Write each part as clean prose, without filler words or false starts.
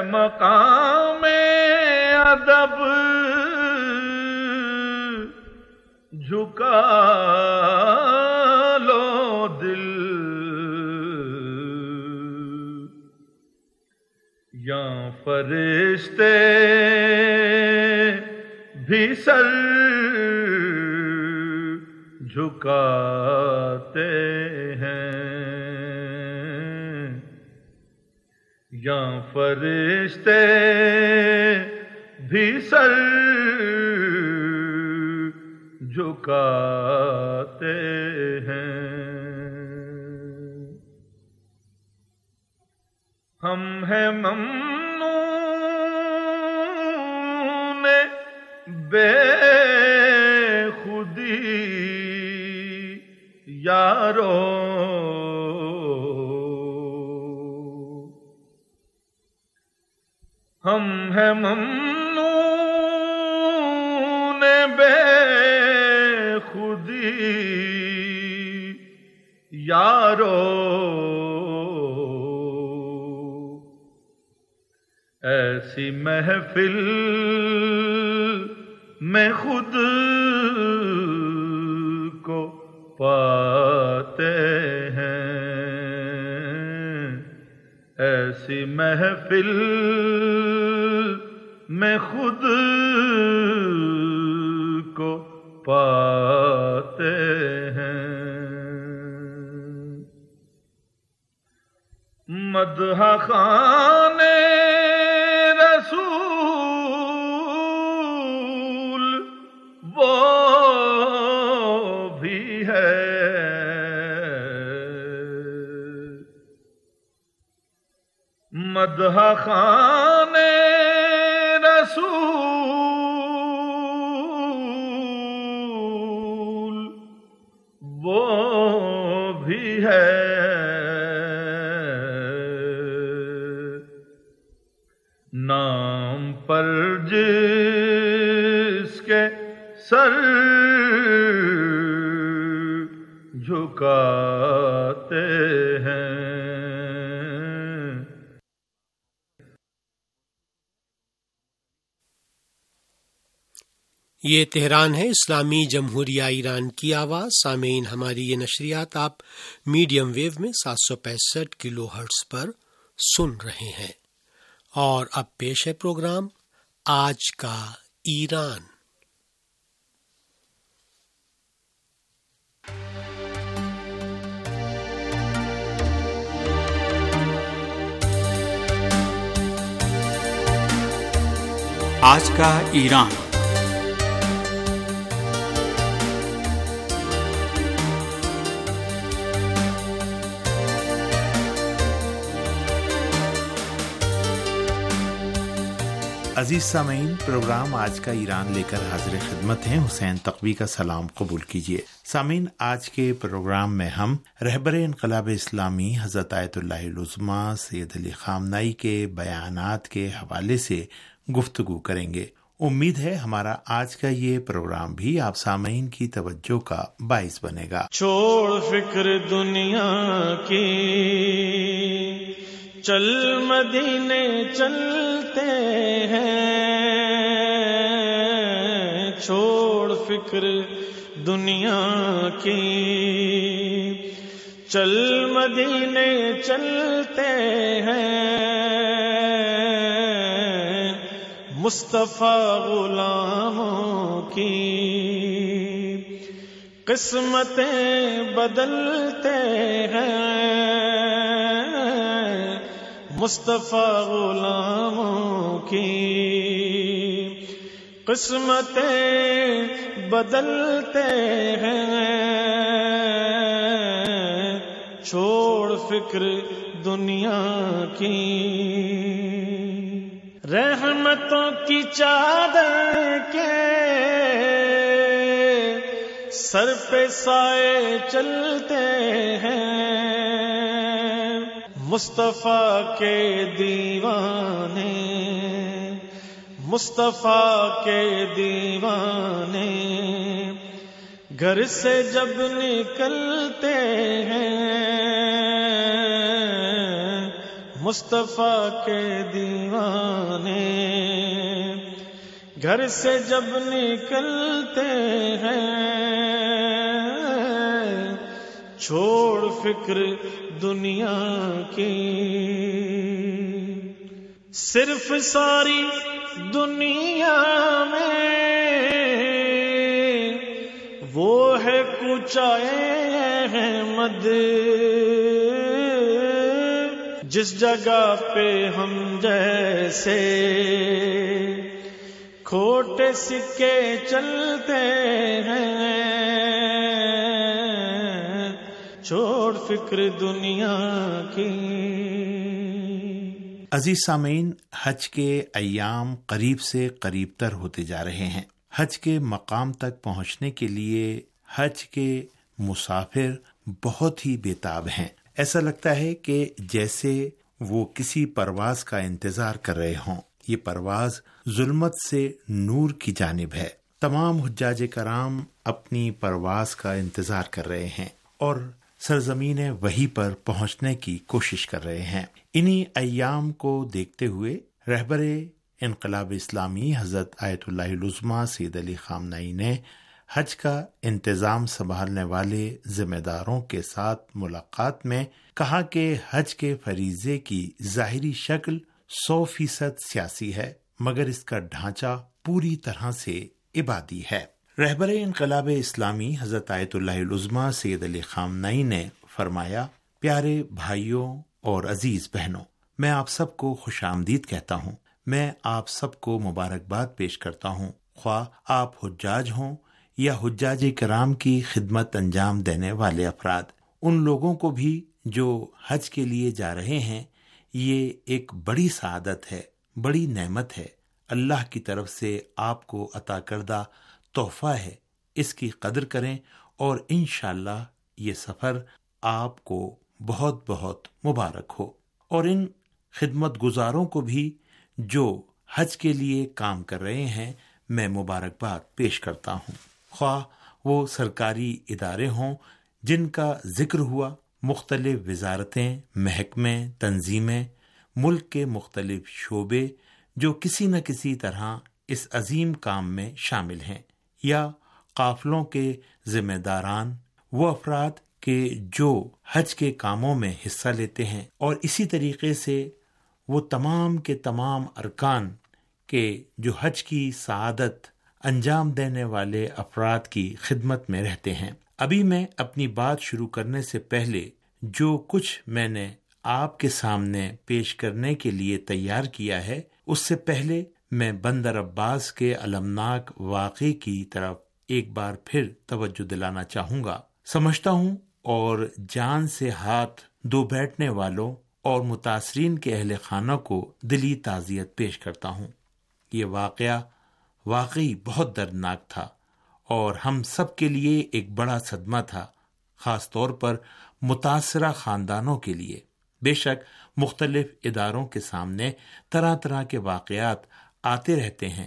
مقام ادب جھکا لو دل، یا فرشتے بھی سر جھکاتے ہیں، یا فرشتے بھی سر جھکاتے ہیں۔ ہم ہیں ممنون بے خودی یارو، ہم ہیں ممنون بے خودی یارو، ایسی محفل میں خود کو پاتے ہیں، ایسی محفل میں خود کو پاتے ہیں۔ مدح خانے رسول وہ بھی ہے، مدح خانے رسول وہ بھی ہے، نام پر جس کے سر جھکاتے ہیں۔ یہ تہران ہے، اسلامی جمہوریہ ایران کی آواز۔ سامعین، ہماری یہ نشریات آپ میڈیم ویو میں 765 کلو ہرٹز پر سن رہے ہیں، اور اب پیش ہے پروگرام آج کا ایران۔ آج کا ایران۔ عزیز سامعین، پروگرام آج کا ایران لے کر حاضر خدمت ہیں۔ حسین تقوی کا سلام قبول کیجیے۔ سامعین، آج کے پروگرام میں ہم رہبر انقلاب اسلامی حضرت آیت اللہ العظمیٰ سید علی خامنہئی کے بیانات کے حوالے سے گفتگو کریں گے۔ امید ہے ہمارا آج کا یہ پروگرام بھی آپ سامعین کی توجہ کا باعث بنے گا۔ چھوڑ فکر دنیا کی، چل مدینے چلتے ہیں، چھوڑ فکر دنیا کی، چل مدینے چلتے ہیں، مصطفیٰ غلاموں کی قسمتیں بدلتے ہیں، مصطفیٰ غلاموں کی قسمتیں بدلتے ہیں، چھوڑ فکر دنیا کی، رحمتوں کی چادر کے سر پہ سائے چلتے ہیں، مصطفیٰ کے دیوانے، مصطفیٰ کے دیوانے گھر سے جب نکلتے ہیں، مصطفیٰ کے دیوانے گھر سے جب نکلتے ہیں چھوڑ فکر دنیا کی، صرف ساری دنیا میں وہ ہے کوچائے احمد، جس جگہ پہ ہم جیسے کھوٹے سکے چلتے ہیں، چھوڑ فکر دنیا کی۔ عزیز سامعین، حج کے ایام قریب سے قریب تر ہوتے جا رہے ہیں۔ حج کے مقام تک پہنچنے کے لیے حج کے مسافر بہت ہی بےتاب ہیں۔ ایسا لگتا ہے کہ جیسے وہ کسی پرواز کا انتظار کر رہے ہوں۔ یہ پرواز ظلمت سے نور کی جانب ہے۔ تمام حجاج کرام اپنی پرواز کا انتظار کر رہے ہیں اور سرزمین وحی پر پہنچنے کی کوشش کر رہے ہیں۔ انہی ایام کو دیکھتے ہوئے رہبر انقلاب اسلامی حضرت آیت اللہ العظمیٰ سید علی خامنہئی نے حج کا انتظام سنبھالنے والے ذمہ داروں کے ساتھ ملاقات میں کہا کہ حج کے فریضے کی ظاہری شکل 100% سیاسی ہے، مگر اس کا ڈھانچہ پوری طرح سے عبادی ہے۔ رہبر انقلاب اسلامی حضرت آیت اللہ العظمیٰ سید علی خامنہئی نے فرمایا، پیارے بھائیوں اور عزیز بہنوں، میں آپ سب کو خوش آمدید کہتا ہوں۔ میں آپ سب کو مبارکباد پیش کرتا ہوں، خواہ آپ حجاج ہوں یا حجاج کرام کی خدمت انجام دینے والے افراد۔ ان لوگوں کو بھی جو حج کے لیے جا رہے ہیں، یہ ایک بڑی سعادت ہے، بڑی نعمت ہے، اللہ کی طرف سے آپ کو عطا کردہ تحفہ ہے۔ اس کی قدر کریں اور انشاءاللہ یہ سفر آپ کو بہت بہت مبارک ہو۔ اور ان خدمت گزاروں کو بھی جو حج کے لیے کام کر رہے ہیں، میں مبارکباد پیش کرتا ہوں، خواہ وہ سرکاری ادارے ہوں جن کا ذکر ہوا، مختلف وزارتیں، محکمے، تنظیمیں، ملک کے مختلف شعبے جو کسی نہ کسی طرح اس عظیم کام میں شامل ہیں، یا قافلوں کے ذمہ داران، وہ افراد کہ جو حج کے کاموں میں حصہ لیتے ہیں، اور اسی طریقے سے وہ تمام کے تمام ارکان کے جو حج کی سعادت انجام دینے والے افراد کی خدمت میں رہتے ہیں۔ ابھی میں اپنی بات شروع کرنے سے پہلے جو کچھ میں نے آپ کے سامنے پیش کرنے کے لیے تیار کیا ہے، اس سے پہلے میں بندر عباس کے المناک واقعے کی طرف ایک بار پھر توجہ دلانا چاہوں گا۔ سمجھتا ہوں اور جان سے ہاتھ دھو بیٹھنے والوں اور متاثرین کے اہل خانہ کو دلی تعزیت پیش کرتا ہوں۔ یہ واقعہ واقعی بہت دردناک تھا اور ہم سب کے لیے ایک بڑا صدمہ تھا، خاص طور پر متاثرہ خاندانوں کے لیے۔ بے شک مختلف اداروں کے سامنے طرح طرح کے واقعات آتے رہتے ہیں،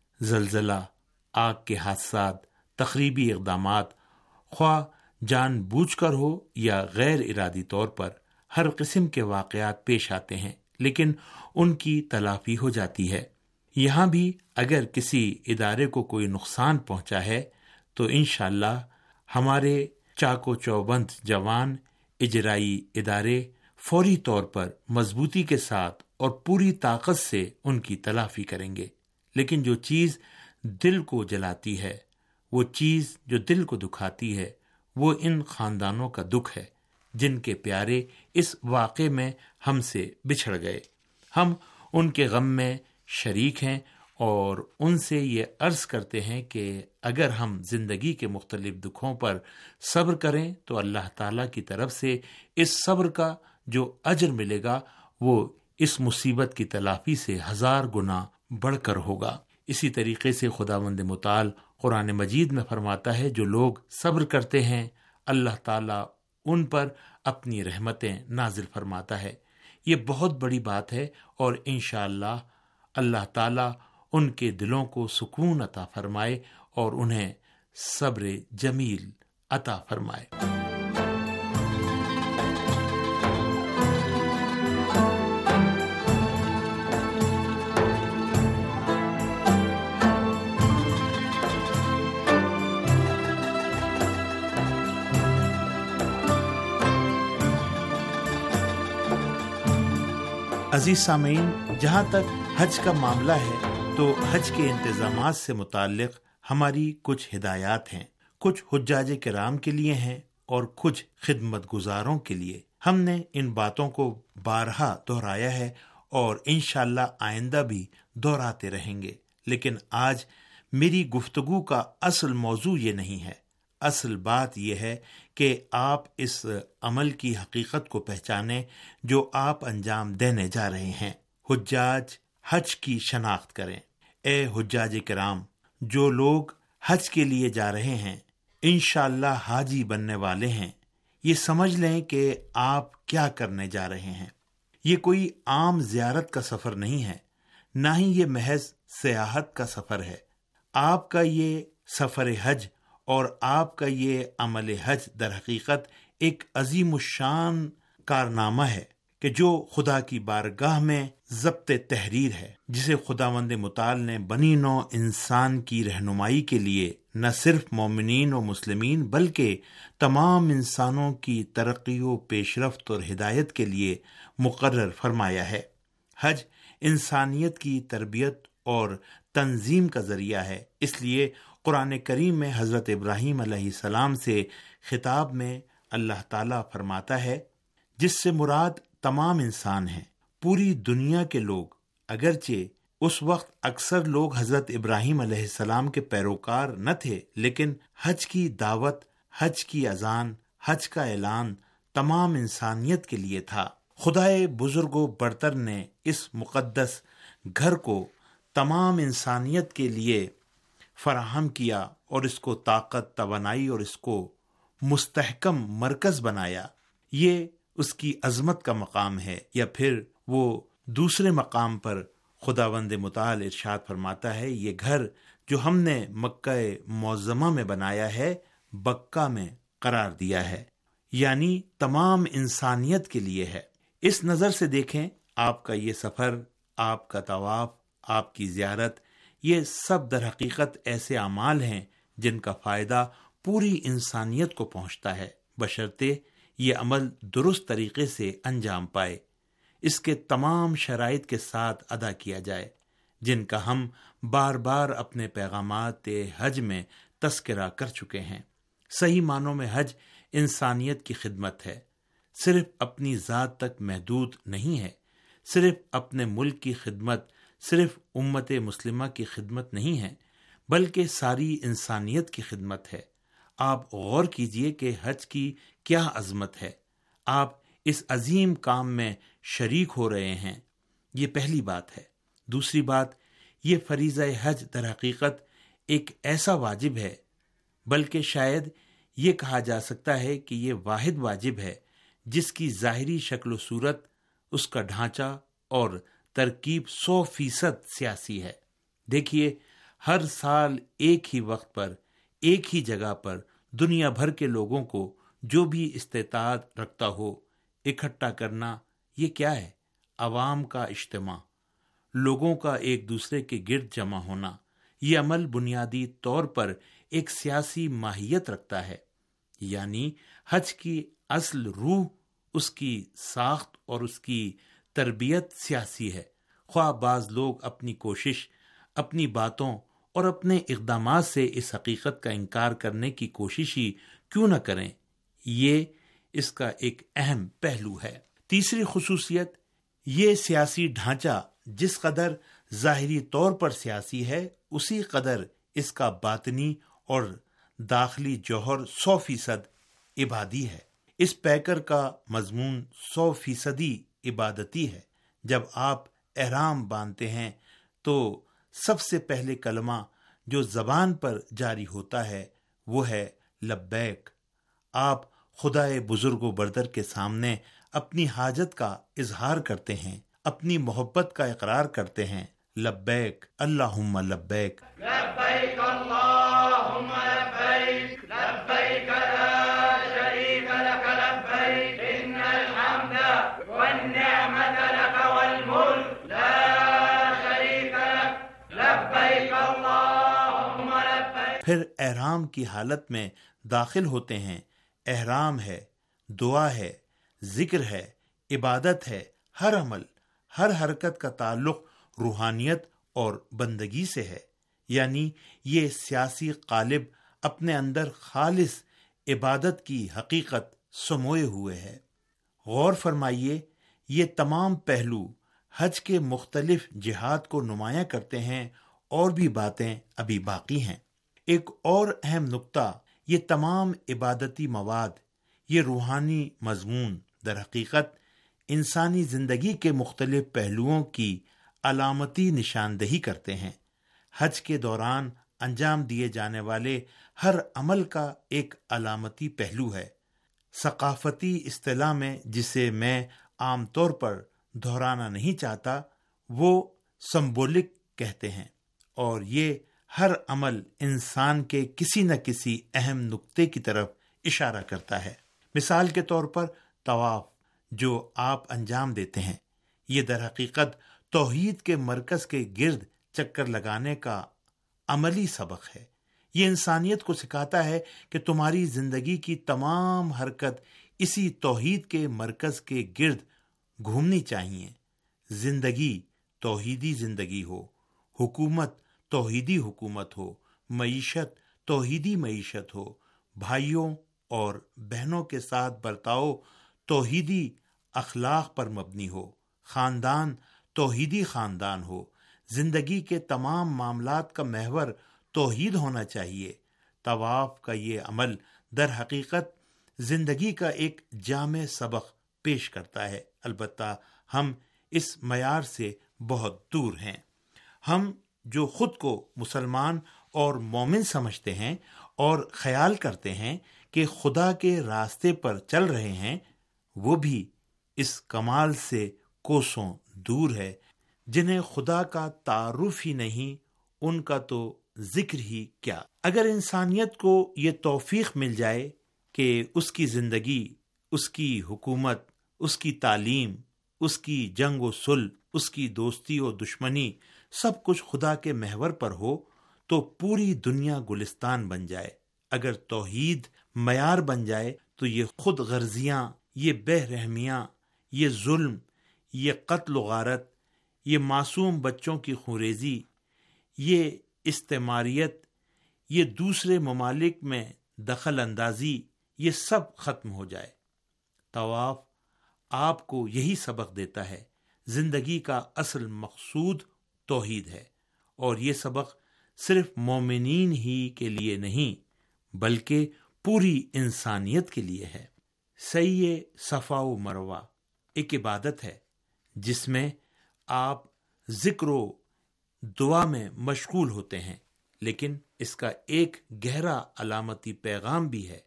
زلزلہ، آگ کے حادثات، تخریبی اقدامات، خواہ جان بوجھ کر ہو یا غیر ارادی طور پر، ہر قسم کے واقعات پیش آتے ہیں، لیکن ان کی تلافی ہو جاتی ہے۔ یہاں بھی اگر کسی ادارے کو کوئی نقصان پہنچا ہے تو انشاءاللہ ہمارے چاق و چوبند جوان اجرائی ادارے فوری طور پر مضبوطی کے ساتھ اور پوری طاقت سے ان کی تلافی کریں گے۔ لیکن جو چیز دل کو جلاتی ہے، وہ چیز جو دل کو دکھاتی ہے، وہ ان خاندانوں کا دکھ ہے جن کے پیارے اس واقعے میں ہم سے بچھڑ گئے۔ ہم ان کے غم میں شریک ہیں اور ان سے یہ عرض کرتے ہیں کہ اگر ہم زندگی کے مختلف دکھوں پر صبر کریں تو اللہ تعالیٰ کی طرف سے اس صبر کا جو اجر ملے گا وہ اس مصیبت کی تلافی سے 1000 گنا بڑھ کر ہوگا۔ اسی طریقے سے خداوند متعال قرآن مجید میں فرماتا ہے، جو لوگ صبر کرتے ہیں اللہ تعالیٰ ان پر اپنی رحمتیں نازل فرماتا ہے۔ یہ بہت بڑی بات ہے اور انشاءاللہ اللہ تعالیٰ ان کے دلوں کو سکون عطا فرمائے اور انہیں صبر جمیل عطا فرمائے۔ عزیز سامعین، جہاں تک حج کا معاملہ ہے تو حج کے انتظامات سے متعلق ہماری کچھ ہدایات ہیں، کچھ حجاج کرام کے لیے ہیں اور کچھ خدمت گزاروں کے لیے۔ ہم نے ان باتوں کو بارہا دہرایا ہے اور انشاءاللہ آئندہ بھی دہراتے رہیں گے، لیکن آج میری گفتگو کا اصل موضوع یہ نہیں ہے۔ اصل بات یہ ہے کہ آپ اس عمل کی حقیقت کو پہچانیں جو آپ انجام دینے جا رہے ہیں۔ حجاج حج کی شناخت کریں۔ اے حجاج کرام، جو لوگ حج کے لیے جا رہے ہیں، انشاءاللہ حاجی بننے والے ہیں، یہ سمجھ لیں کہ آپ کیا کرنے جا رہے ہیں۔ یہ کوئی عام زیارت کا سفر نہیں ہے، نہ ہی یہ محض سیاحت کا سفر ہے۔ آپ کا یہ سفر حج اور آپ کا یہ عمل حج در حقیقت ایک عظیم الشان کارنامہ ہے کہ جو خدا کی بارگاہ میں ضبط تحریر ہے، جسے خداوند متعال نے بنی نوع انسان کی رہنمائی کے لیے نہ صرف مومنین و مسلمین بلکہ تمام انسانوں کی ترقی و پیش رفت اور ہدایت کے لیے مقرر فرمایا ہے۔ حج انسانیت کی تربیت اور تنظیم کا ذریعہ ہے۔ اس لیے قرآن کریم میں حضرت ابراہیم علیہ السلام سے خطاب میں اللہ تعالیٰ فرماتا ہے، جس سے مراد تمام انسان ہیں، پوری دنیا کے لوگ۔ اگرچہ اس وقت اکثر لوگ حضرت ابراہیم علیہ السلام کے پیروکار نہ تھے، لیکن حج کی دعوت، حج کی اذان، حج کا اعلان تمام انسانیت کے لیے تھا۔ خدائے بزرگ و برتر نے اس مقدس گھر کو تمام انسانیت کے لیے فراہم کیا اور اس کو طاقت، توانائی اور اس کو مستحکم مرکز بنایا۔ یہ اس کی عظمت کا مقام ہے۔ یا پھر وہ دوسرے مقام پر خداوند متعال ارشاد فرماتا ہے، یہ گھر جو ہم نے مکہ معظمہ میں بنایا ہے، بکہ میں قرار دیا ہے، یعنی تمام انسانیت کے لیے ہے۔ اس نظر سے دیکھیں، آپ کا یہ سفر، آپ کا طواف، آپ کی زیارت، یہ سب در حقیقت ایسے اعمال ہیں جن کا فائدہ پوری انسانیت کو پہنچتا ہے، بشرطے یہ عمل درست طریقے سے انجام پائے، اس کے تمام شرائط کے ساتھ ادا کیا جائے، جن کا ہم بار بار اپنے پیغامات حج میں تذکرہ کر چکے ہیں۔ صحیح معنوں میں حج انسانیت کی خدمت ہے، صرف اپنی ذات تک محدود نہیں ہے، صرف اپنے ملک کی خدمت، صرف امت مسلمہ کی خدمت نہیں ہے، بلکہ ساری انسانیت کی خدمت ہے۔ آپ غور کیجئے کہ حج کی کیا عظمت ہے۔ آپ اس عظیم کام میں شریک ہو رہے ہیں، یہ پہلی بات ہے۔ دوسری بات، یہ فریضہ حج در حقیقت ایک ایسا واجب ہے، بلکہ شاید یہ کہا جا سکتا ہے کہ یہ واحد واجب ہے جس کی ظاہری شکل و صورت، اس کا ڈھانچہ اور ترکیب 100% سیاسی ہے۔ دیکھیے، ہر سال ایک ہی وقت پر، ایک ہی جگہ پر دنیا بھر کے لوگوں کو جو بھی استطاعت رکھتا ہو اکٹھا کرنا، یہ کیا ہے؟ عوام کا اجتماع، لوگوں کا ایک دوسرے کے گرد جمع ہونا۔ یہ عمل بنیادی طور پر ایک سیاسی ماہیت رکھتا ہے، یعنی حج کی اصل روح، اس کی ساخت اور اس کی تربیت سیاسی ہے۔ خواہ بعض لوگ اپنی کوشش، اپنی باتوں اور اپنے اقدامات سے اس حقیقت کا انکار کرنے کی کوشش ہی کیوں نہ کریں، یہ اس کا ایک اہم پہلو ہے۔ تیسری خصوصیت، یہ سیاسی ڈھانچہ جس قدر ظاہری طور پر سیاسی ہے، اسی قدر اس کا باطنی اور داخلی جوہر 100% عبادی ہے۔ اس پیکر کا مضمون 100% عبادتی ہے۔ جب آپ احرام باندھتے ہیں تو سب سے پہلے کلمہ جو زبان پر جاری ہوتا ہے وہ ہے لبیک۔ آپ خدائے بزرگ و برتر کے سامنے اپنی حاجت کا اظہار کرتے ہیں، اپنی محبت کا اقرار کرتے ہیں۔ لبیک اللہم لبیک، لبیک اللہم لبیک، لبیک لا شریک لک لبیک، ان الحمد والنعمت لک والملک لا شریک لک، لبیک اللہم لبیک۔ پھر احرام کی حالت میں داخل ہوتے ہیں۔ احرام ہے، دعا ہے، ذکر ہے، عبادت ہے، ہر عمل ہر حرکت کا تعلق روحانیت اور بندگی سے ہے، یعنی یہ سیاسی قالب اپنے اندر خالص عبادت کی حقیقت سموئے ہوئے ہے۔ غور فرمائیے، یہ تمام پہلو حج کے مختلف جہات کو نمایاں کرتے ہیں، اور بھی باتیں ابھی باقی ہیں۔ ایک اور اہم نقطہ، یہ تمام عبادتی مواد، یہ روحانی مضمون در حقیقت انسانی زندگی کے مختلف پہلوؤں کی علامتی نشاندہی کرتے ہیں۔ حج کے دوران انجام دیے جانے والے ہر عمل کا ایک علامتی پہلو ہے۔ ثقافتی اصطلاح میں جسے میں عام طور پر دہرانا نہیں چاہتا، وہ سمبولک کہتے ہیں، اور یہ ہر عمل انسان کے کسی نہ کسی اہم نقطے کی طرف اشارہ کرتا ہے۔ مثال کے طور پر طواف جو آپ انجام دیتے ہیں، یہ در حقیقت توحید کے مرکز کے گرد چکر لگانے کا عملی سبق ہے۔ یہ انسانیت کو سکھاتا ہے کہ تمہاری زندگی کی تمام حرکت اسی توحید کے مرکز کے گرد گھومنی چاہیے۔ زندگی توحیدی زندگی ہو، حکومت توحیدی حکومت ہو، معیشت توحیدی معیشت ہو، بھائیوں اور بہنوں کے ساتھ برتاؤ توحیدی اخلاق پر مبنی ہو، خاندان توحیدی خاندان ہو، زندگی کے تمام معاملات کا محور توحید ہونا چاہیے۔ طواف کا یہ عمل در حقیقت زندگی کا ایک جامع سبق پیش کرتا ہے، البتہ ہم اس معیار سے بہت دور ہیں۔ ہم جو خود کو مسلمان اور مومن سمجھتے ہیں اور خیال کرتے ہیں کہ خدا کے راستے پر چل رہے ہیں، وہ بھی اس کمال سے کوسوں دور ہے۔ جنہیں خدا کا تعارف ہی نہیں، ان کا تو ذکر ہی کیا۔ اگر انسانیت کو یہ توفیق مل جائے کہ اس کی زندگی، اس کی حکومت، اس کی تعلیم، اس کی جنگ و صلح، اس کی دوستی و دشمنی، سب کچھ خدا کے محور پر ہو، تو پوری دنیا گلستان بن جائے۔ اگر توحید معیار بن جائے تو یہ خود غرضیاں، یہ بے رحمیاں، یہ ظلم، یہ قتل و غارت، یہ معصوم بچوں کی خونریزی، یہ استعماریت، یہ دوسرے ممالک میں دخل اندازی، یہ سب ختم ہو جائے۔ طواف آپ کو یہی سبق دیتا ہے۔ زندگی کا اصل مقصود توحید ہے، اور یہ سبق صرف مومنین ہی کے لیے نہیں بلکہ پوری انسانیت کے لیے ہے۔ سعی صفا و مروہ ایک عبادت ہے جس میں آپ ذکر و دعا میں مشغول ہوتے ہیں، لیکن اس کا ایک گہرا علامتی پیغام بھی ہے۔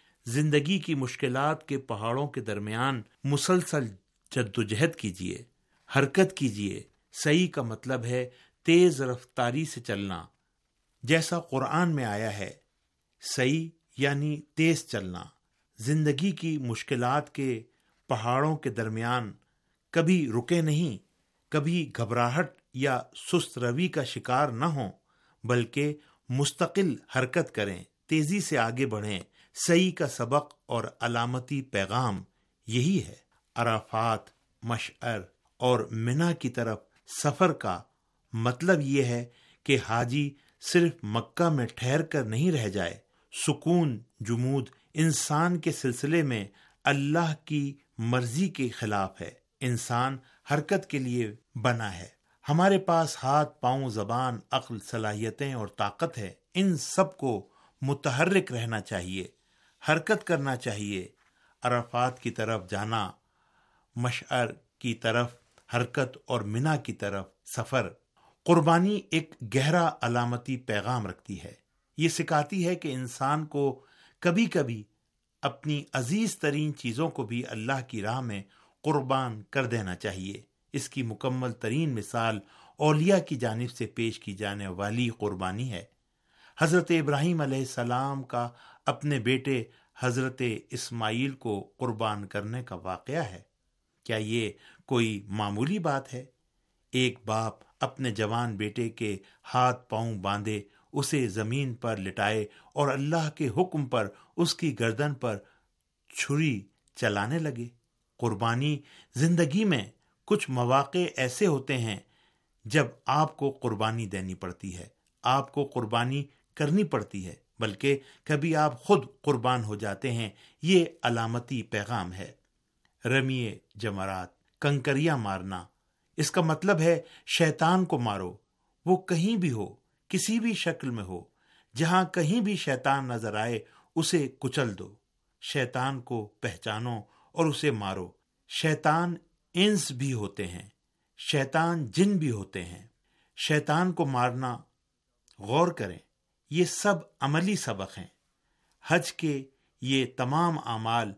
زندگی کی مشکلات کے پہاڑوں کے درمیان مسلسل جدوجہد کیجیے، حرکت کیجیے۔ سعی کا مطلب ہے تیز رفتاری سے چلنا، جیسا قرآن میں آیا ہے۔ سعی یعنی تیز چلنا۔ زندگی کی مشکلات کے پہاڑوں کے درمیان کبھی رکے نہیں، کبھی گھبراہٹ یا سست روی کا شکار نہ ہوں، بلکہ مستقل حرکت کریں، تیزی سے آگے بڑھیں۔ سعی کا سبق اور علامتی پیغام یہی ہے۔ عرفات، مشعر اور منا کی طرف سفر کا مطلب یہ ہے کہ حاجی صرف مکہ میں ٹھہر کر نہیں رہ جائے۔ سکون، جمود انسان کے سلسلے میں اللہ کی مرضی کے خلاف ہے۔ انسان حرکت کے لیے بنا ہے۔ ہمارے پاس ہاتھ، پاؤں، زبان، عقل، صلاحیتیں اور طاقت ہے۔ ان سب کو متحرک رہنا چاہیے، حرکت کرنا چاہیے۔ عرفات کی طرف جانا، مشعر کی طرف حرکت اور منا کی طرف سفر۔ قربانی ایک گہرا علامتی پیغام رکھتی ہے۔ یہ سکھاتی ہے کہ انسان کو کبھی کبھی اپنی عزیز ترین چیزوں کو بھی اللہ کی راہ میں قربان کر دینا چاہیے۔ اس کی مکمل ترین مثال اولیاء کی جانب سے پیش کی جانے والی قربانی ہے۔ حضرت ابراہیم علیہ السلام کا اپنے بیٹے حضرت اسماعیل کو قربان کرنے کا واقعہ ہے۔ کیا یہ کوئی معمولی بات ہے؟ ایک باپ اپنے جوان بیٹے کے ہاتھ پاؤں باندھے اسے زمین پر لٹائے اور اللہ کے حکم پر اس کی گردن پر چھری چلانے لگے۔ قربانی زندگی میں کچھ مواقع ایسے ہوتے ہیں جب آپ کو قربانی دینی پڑتی ہے، آپ کو قربانی کرنی پڑتی ہے، بلکہ کبھی آپ خود قربان ہو جاتے ہیں۔ یہ علامتی پیغام ہے۔ رمیے جمرات، کنکریاں مارنا، اس کا مطلب ہے شیطان کو مارو، وہ کہیں بھی ہو، کسی بھی شکل میں ہو، جہاں کہیں بھی شیطان نظر آئے اسے کچل دو۔ شیطان کو پہچانو اور اسے مارو۔ شیطان انس بھی ہوتے ہیں، شیطان جن بھی ہوتے ہیں۔ شیطان کو مارنا، غور کریں، یہ سب عملی سبق ہیں۔ حج کے یہ تمام اعمال،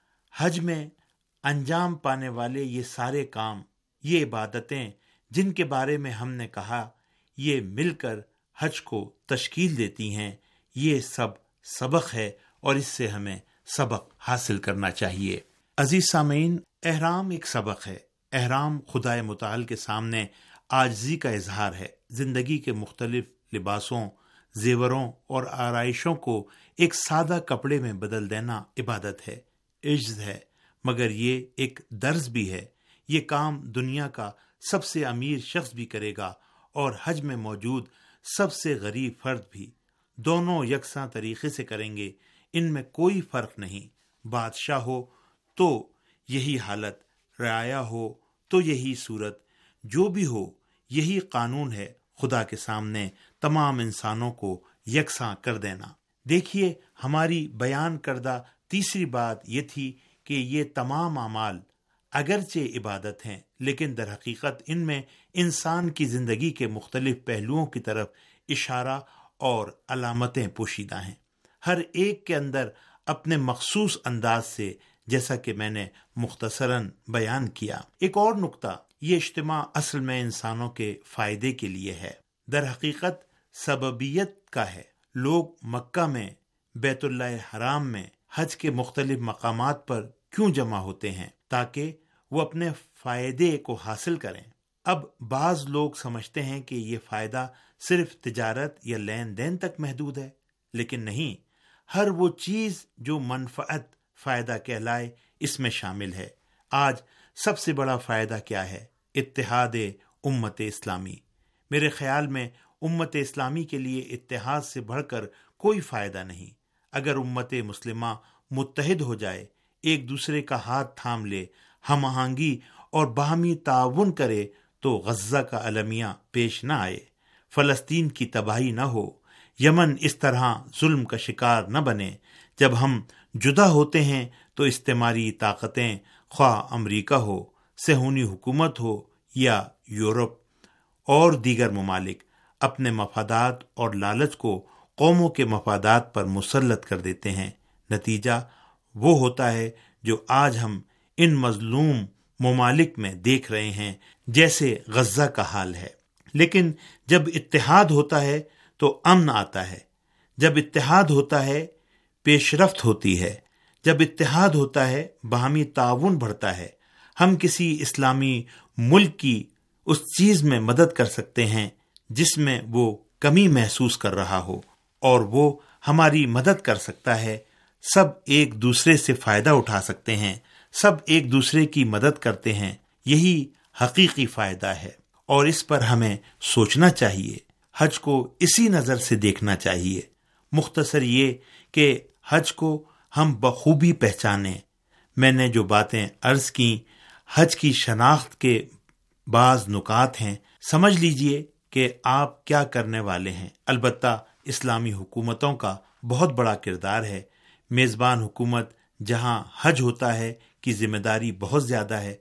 حج میں انجام پانے والے یہ سارے کام، یہ عبادتیں جن کے بارے میں ہم نے کہا، یہ مل کر حج کو تشکیل دیتی ہیں۔ یہ سب سبق ہے اور اس سے ہمیں سبق حاصل کرنا چاہیے۔ عزیز سامعین، احرام ایک سبق ہے۔ احرام خدائے متعال کے سامنے عاجزی کا اظہار ہے۔ زندگی کے مختلف لباسوں، زیوروں اور آرائشوں کو ایک سادہ کپڑے میں بدل دینا عبادت ہے، عجز ہے، مگر یہ ایک درس بھی ہے۔ یہ کام دنیا کا سب سے امیر شخص بھی کرے گا اور حج میں موجود سب سے غریب فرد بھی۔ دونوں یکساں طریقے سے کریں گے، ان میں کوئی فرق نہیں۔ بادشاہ ہو تو یہی حالت، رعایا ہو تو یہی صورت، جو بھی ہو یہی قانون ہے، خدا کے سامنے تمام انسانوں کو یکساں کر دینا۔ دیکھیے، ہماری بیان کردہ تیسری بات یہ تھی کہ یہ تمام اعمال اگرچہ عبادت ہیں، لیکن در حقیقت ان میں انسان کی زندگی کے مختلف پہلوؤں کی طرف اشارہ اور علامتیں پوشیدہ ہیں، ہر ایک کے اندر اپنے مخصوص انداز سے، جیسا کہ میں نے مختصراً بیان کیا۔ ایک اور نقطہ، یہ اجتماع اصل میں انسانوں کے فائدے کے لیے ہے، در حقیقت سببیت کا ہے۔ لوگ مکہ میں، بیت اللہ حرام میں، حج کے مختلف مقامات پر کیوں جمع ہوتے ہیں؟ تاکہ وہ اپنے فائدے کو حاصل کریں۔ اب بعض لوگ سمجھتے ہیں کہ یہ فائدہ صرف تجارت یا لین دین تک محدود ہے، لیکن نہیں، ہر وہ چیز جو منفعت فائدہ کہلائے اس میں شامل ہے۔ آج سب سے بڑا فائدہ کیا ہے؟ اتحاد امت اسلامی۔ میرے خیال میں امت اسلامی کے لیے اتحاد سے بڑھ کر کوئی فائدہ نہیں۔ اگر امت مسلمہ متحد ہو جائے، ایک دوسرے کا ہاتھ تھام لے، ہم آہنگی اور باہمی تعاون کرے، تو غزہ کا المیہ پیش نہ آئے، فلسطین کی تباہی نہ ہو، یمن اس طرح ظلم کا شکار نہ بنے۔ جب ہم جدا ہوتے ہیں تو استعماری طاقتیں، خواہ امریکہ ہو، صہیونی حکومت ہو یا یورپ اور دیگر ممالک، اپنے مفادات اور لالچ کو قوموں کے مفادات پر مسلط کر دیتے ہیں۔ نتیجہ وہ ہوتا ہے جو آج ہم ان مظلوم ممالک میں دیکھ رہے ہیں، جیسے غزہ کا حال ہے۔ لیکن جب اتحاد ہوتا ہے تو امن آتا ہے، جب اتحاد ہوتا ہے پیش رفت ہوتی ہے، جب اتحاد ہوتا ہے باہمی تعاون بڑھتا ہے۔ ہم کسی اسلامی ملک کی اس چیز میں مدد کر سکتے ہیں جس میں وہ کمی محسوس کر رہا ہو، اور وہ ہماری مدد کر سکتا ہے۔ سب ایک دوسرے سے فائدہ اٹھا سکتے ہیں، سب ایک دوسرے کی مدد کرتے ہیں، یہی حقیقی فائدہ ہے، اور اس پر ہمیں سوچنا چاہیے۔ حج کو اسی نظر سے دیکھنا چاہیے۔ مختصر یہ کہ حج کو ہم بخوبی پہچانیں۔ میں نے جو باتیں عرض کی، حج کی شناخت کے بعض نکات ہیں، سمجھ لیجئے کہ آپ کیا کرنے والے ہیں۔ البتہ اسلامی حکومتوں کا بہت بڑا کردار ہے۔ میزبان حکومت جہاں حج ہوتا ہے کی ذمہ داری بہت زیادہ ہے،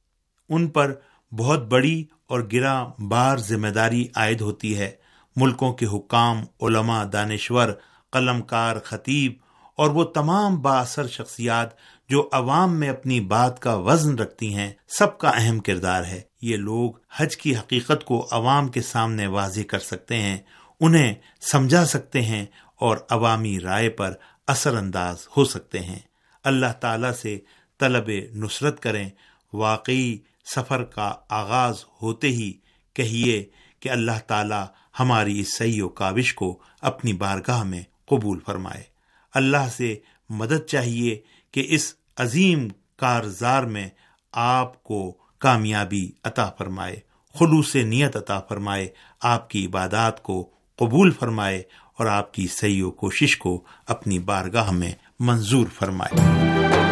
ان پر بہت بڑی اور گراں بار ذمہ داری عائد ہوتی ہے۔ ملکوں کے حکام، علماء، دانشور، قلم کار، خطیب اور وہ تمام بااثر شخصیات جو عوام میں اپنی بات کا وزن رکھتی ہیں، سب کا اہم کردار ہے۔ یہ لوگ حج کی حقیقت کو عوام کے سامنے واضح کر سکتے ہیں، انہیں سمجھا سکتے ہیں اور عوامی رائے پر اثر انداز ہو سکتے ہیں۔ اللہ تعالیٰ سے طلب نصرت کریں۔ واقعی سفر کا آغاز ہوتے ہی کہیے کہ اللہ تعالیٰ ہماری اس سعی و کاوش کو اپنی بارگاہ میں قبول فرمائے۔ اللہ سے مدد چاہیے کہ اس عظیم کارزار میں آپ کو کامیابی عطا فرمائے، خلوص نیت عطا فرمائے، آپ کی عبادات کو قبول فرمائے اور آپ کی سعی و کوشش کو اپنی بارگاہ میں منظور فرمائے۔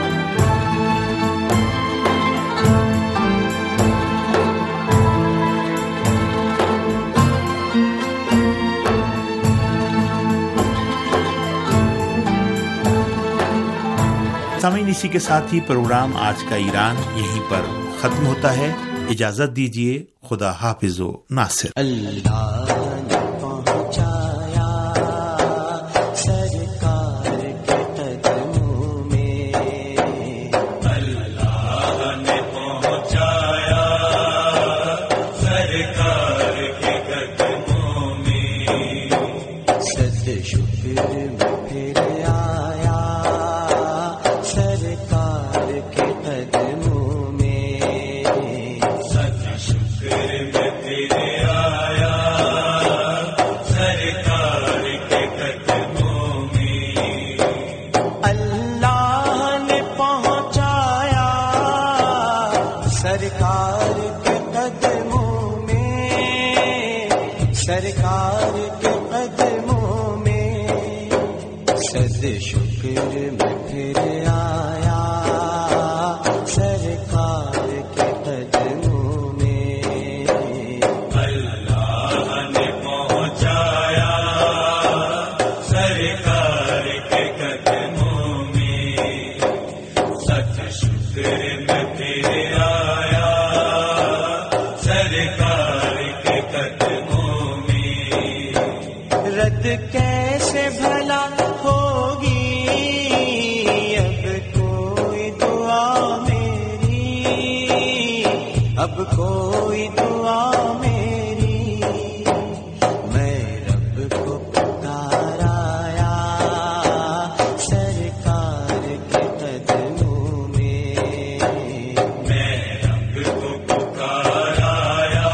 سامعین، اسی کے ساتھ ہی پروگرام آج کا ایران یہیں پر ختم ہوتا ہے۔ اجازت دیجیے، خدا حافظ و ناصر۔ اللہ نے پہنچایا سرکار کے قدموں میں، اللہ نے پہنچایا سرکار کے قدموں میں، صد شکر میں پھر آیا سرکار کے قدموں میں، صد شکر میں پھر آیا سرکار کے قدموں میں، اللہ نے پہنچایا سرکار کے قدموں میں، سرکار کے قدموں میں، صد شکر میں پھر آیا سرکار کے قدموں میں، اللہ نے پہنچایا سرکار کے قدموں میں، صد شکر میں پھر آیا سرکار کے قدموں میں، رد کیسے بھلا ہوگی اب کوئی دعا میری، اب کوئی دعا میری، میں رب کو پکارایا سرکار کے قدموں میں، میں رب کو پکارایا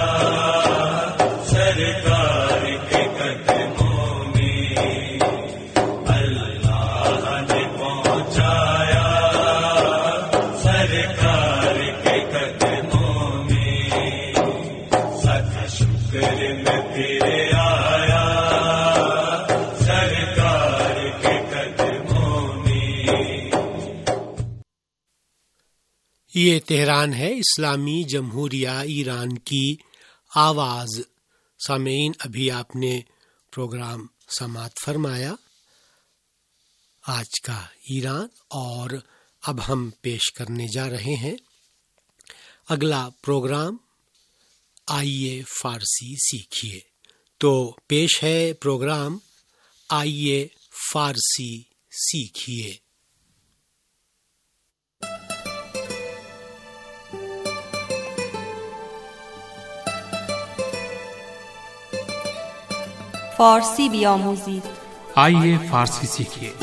سرکار کے قدموں میں، اللہ نے پہنچایا سرکار کے قدموں میں، صد شکر میں پھر آیا سرکار کے قدموں میں۔ یہ تہران ہے، اسلامی جمہوریہ ایران کی آواز۔ سامعین، ابھی آپ نے پروگرام سماعت فرمایا آج کا ایران، اور اب ہم پیش کرنے جا رہے ہیں اگلا پروگرام آئیے فارسی سیکھیے۔ تو پیش ہے پروگرام آئیے فارسی سیکھیے۔ فارسی بیاموزید، آئیے فارسی سیکھیے۔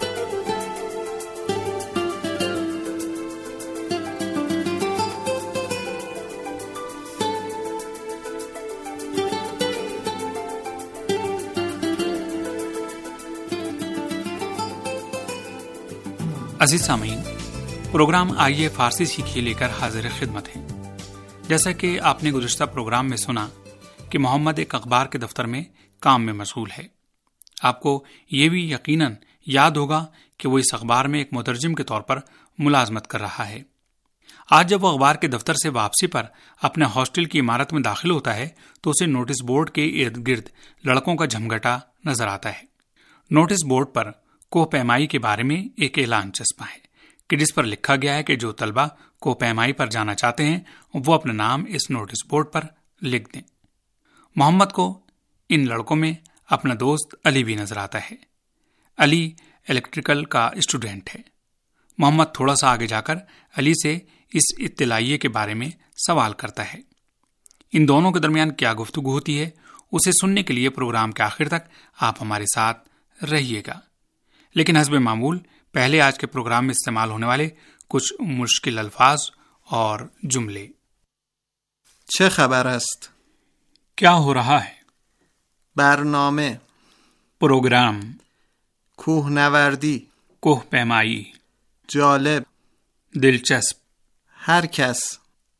عزیز سامعین، پروگرام آئیے فارسی سیکھیے لے کر حاضر خدمت ہیں۔ جیسا کہ آپ نے گزشتہ پروگرام میں سنا کہ محمد ایک اخبار کے دفتر میں کام میں مشغول ہے۔ آپ کو یہ بھی یقیناً یاد ہوگا کہ وہ اس اخبار میں ایک مترجم کے طور پر ملازمت کر رہا ہے۔ آج جب وہ اخبار کے دفتر سے واپسی پر اپنے ہاسٹل کی عمارت میں داخل ہوتا ہے تو اسے نوٹس بورڈ کے ارد گرد لڑکوں کا جھمگٹا نظر آتا ہے۔ نوٹس بورڈ پر کوہ پیمائی کے بارے میں ایک اعلان چسپاں ہے کہ جس پر لکھا گیا ہے کہ جو طلبہ کوہ پیمائی پر جانا چاہتے ہیں وہ اپنا نام اس نوٹس بورڈ پر لکھ دیں۔ محمد کو ان لڑکوں میں اپنا دوست علی بھی نظر آتا ہے۔ علی الیکٹریکل کا اسٹوڈنٹ ہے۔ محمد تھوڑا سا آگے جا کر علی سے اس اطلاعیے کے بارے میں سوال کرتا ہے۔ ان دونوں کے درمیان کیا گفتگو ہوتی ہے اسے سننے کے لیے پروگرام کے آخر تک آپ ہمارے ساتھ رہیے گا، لیکن حسب معمول پہلے آج کے پروگرام میں استعمال ہونے والے کچھ مشکل الفاظ اور جملے۔ چه خبر است؟ کیا ہو رہا ہے؟ برنامه، پروگرام، کوهنوردی، کوہ پیمائی، جالب، دلچسپ، هر کس،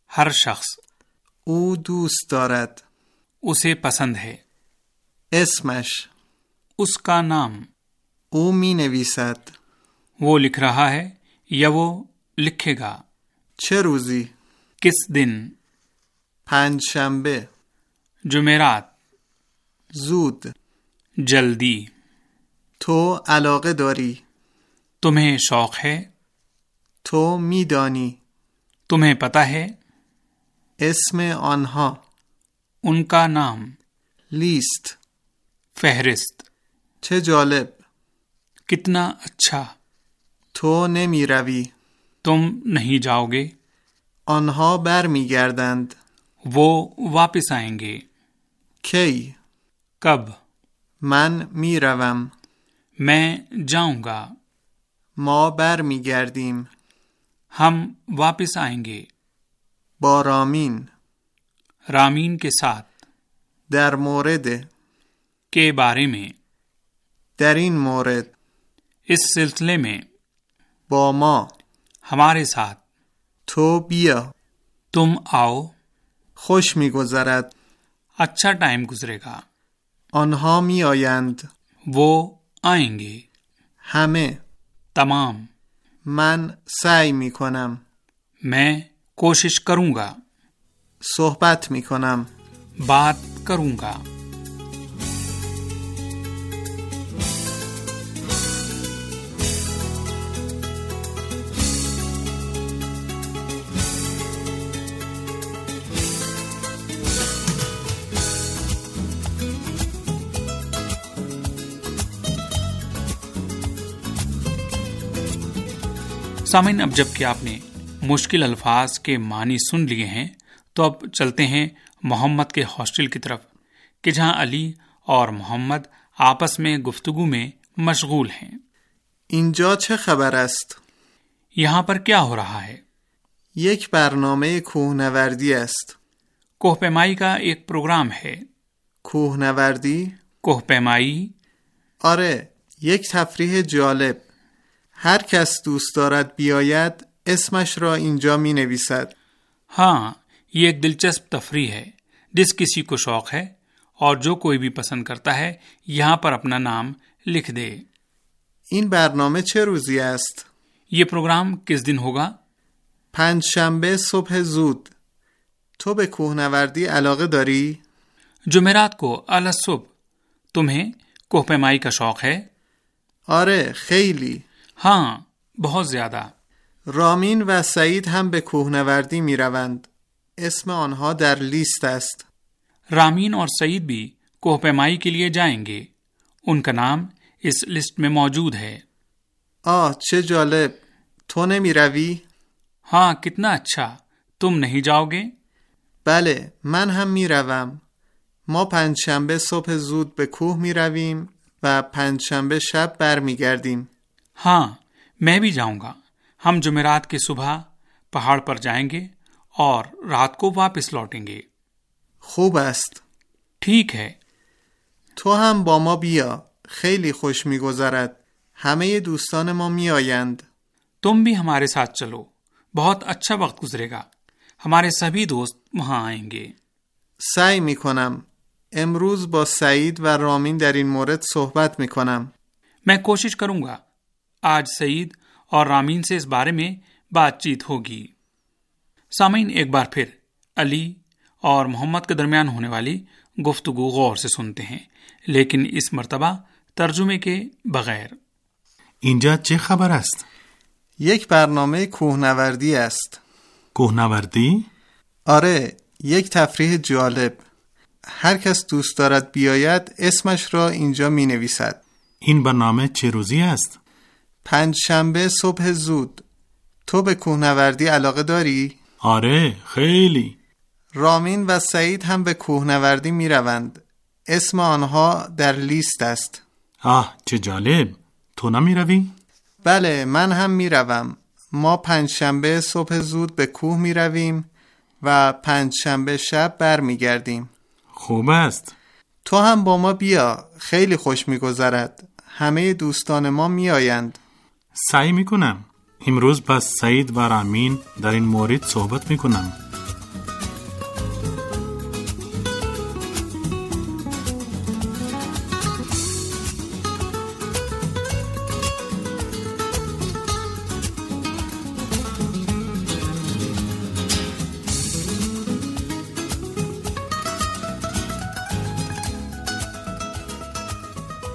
ہر شخص او دوست دارد. اسے پسند ہے. اسمش اس کا نام. او می نویسد. وہ لکھ رہا ہے یا وہ لکھے گا. چه روزی؟ کس دن؟ پنجشنبه. جمعرات. زود. جلدی. تو علاقه داری. تمہیں شوق ہے. تو میدانی. تمہیں پتہ ہے. اسم آنها. ان کا نام. لیست. فہرست. چه جالب. کتنا اچھا. تو نمی روی. تم نہیں جاؤ گے. آنها برمیگردند. وہ واپس آئیں گے. کی؟ کب؟ من میروم. میں جاؤں گا. ما برمیگردیم. ہم واپس آئیں گے. با رامین. رامین کے ساتھ. در مورد. کے بارے میں. در این مورد. اس سلسلے میں. با ما. ہمارے ساتھ. تو بیا. تم آؤ. خوش میگذرد. اچھا ٹائم گزرے گا. آنها می آیند. وہ آئیں گے. همه. تمام. من سعی می کنم. میں کوشش کروں گا. صحبت می کنم. بات کروں گا. سامعین، اب جب کہ آپ نے مشکل الفاظ کے معنی سن لیے ہیں تو اب چلتے ہیں محمد کے ہاسٹل کی طرف کہ جہاں علی اور محمد آپس میں گفتگو میں مشغول ہیں. اینجا چه خبر است؟ یہاں پر کیا ہو رہا ہے؟ یک برنامه کوهنوردی است. کوہ پیمائی کا ایک پروگرام ہے. کوهنوردی؟ کوہ پیمائی. آره، یک تفریح جالب. هر کس دوست دارد بیاید اسمش را اینجا می نویسد. ہاں، یہ ایک دلچسپ تفریح ہے. جس کسی کو شوق ہے اور جو کوئی بھی پسند کرتا ہے یہاں پر اپنا نام لکھ دے. این برنامه چه روزی است؟ یہ پروگرام کس دن ہوگا؟ پنجشنبه صبح زود. تو به کوهنوردی علاقه داری؟ جمعرات کو اعلی صبح. تمہیں کوہ پیمائی کا شوق ہے؟ آره، خیلی. ہاں، بہت زیادہ. رامین و سعید هم به کوهنوردی می روند. اسم آنها در لیست است. رامین اور سعید بھی کوہ پیمائی کے لیے جائیں گے. ان کا نام اس لسٹ میں موجود ہے. چه جالب. تو نمی روی؟ ہاں، کتنا اچھا. تم نہیں جاؤ گے؟ بله، من هم می روم. ما پنجشنبه صبح زود به کوه می رویم و پنجشنبه شب برمی گردیم. ہاں، میں بھی جاؤں گا. ہم جمعرات کی صبح پہاڑ پر جائیں گے اور رات کو واپس لوٹیں گے. خوب است. ٹھیک ہے. تو هم با ما بیا. خیلی خوش می‌گذرد. همه دوستان ما میآیند. تم بھی ہمارے ساتھ چلو. بہت اچھا وقت گزرے گا. ہمارے سبھی دوست وہاں آئیں گے. سعی می‌کنم. امروز با سعید و رامین در این مورد صحبت می‌کنم. میں کوشش کروں گا. آج سعید اور رامین سے اس بارے میں بات چیت ہوگی. سامعین، ایک بار پھر علی اور محمد کے درمیان ہونے والی گفتگو غور سے سنتے ہیں، لیکن اس مرتبہ ترجمے کے بغیر. اینجا چه خبر است؟ یک برنامه کوهنوردی است. کوهنوردی؟ آره، یک تفریح جالب. هر کس دوست دارد بیاید اسمش را اینجا می نویسد. این برنامه چه روزی است؟ پنجشنبه صبح زود. تو به کوهنوردی علاقه داری؟ آره، خیلی. رامین و سعید هم به کوهنوردی می روند. اسم آنها در لیست است. چه جالب. تو نمی روی؟ بله، من هم می روم. ما پنجشنبه صبح زود به کوه می رویم و پنجشنبه شب بر می گردیم. خوب است. تو هم با ما بیا. خیلی خوش می گذرد. همه دوستان ما می آیند. سعی می کنم. امروز با سعید و رامین در این مورد صحبت می کنم.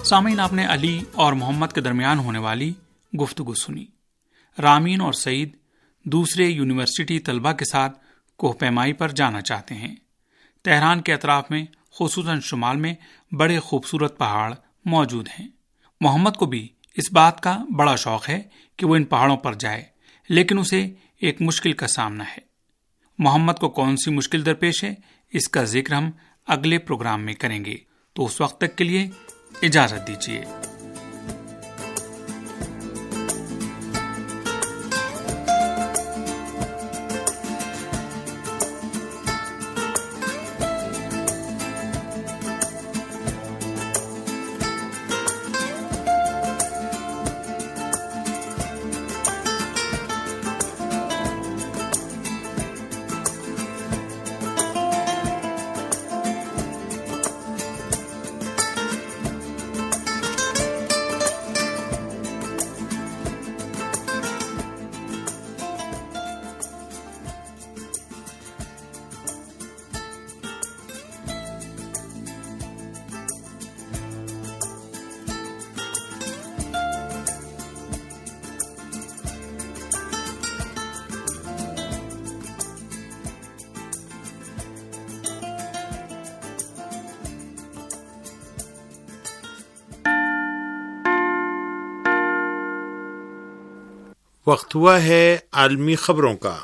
سامعین، آپ نے علی اور محمد کے درمیان ہونے والی گفتگو سنی۔ رامین اور سعید دوسرے یونیورسٹی طلبہ کے ساتھ کوہ پیمائی پر جانا چاہتے ہیں۔ تہران کے اطراف میں، خصوصاً شمال میں، بڑے خوبصورت پہاڑ موجود ہیں۔ محمد کو بھی اس بات کا بڑا شوق ہے کہ وہ ان پہاڑوں پر جائے، لیکن اسے ایک مشکل کا سامنا ہے۔ محمد کو کون سی مشکل درپیش ہے، اس کا ذکر ہم اگلے پروگرام میں کریں گے، تو اس وقت تک کے لیے اجازت دیجیے۔ وقت ہوا ہے عالمی خبروں کا۔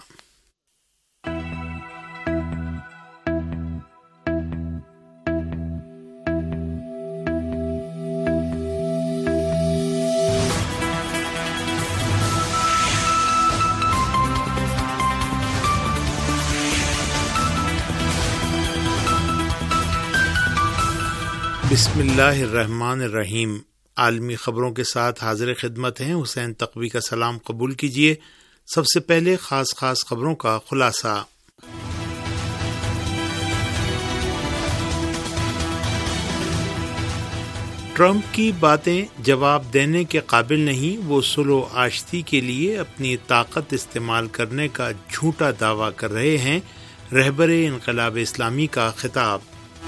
بسم اللہ الرحمن الرحیم۔ عالمی خبروں کے ساتھ حاضر خدمت ہیں حسین تقوی کا سلام قبول کیجیے۔ سب سے پہلے خاص خبروں کا خلاصہ۔ ٹرمپ کی باتیں جواب دینے کے قابل نہیں، وہ صلح آشتی کے لیے اپنی طاقت استعمال کرنے کا جھوٹا دعویٰ کر رہے ہیں، رہبر انقلاب اسلامی کا خطاب۔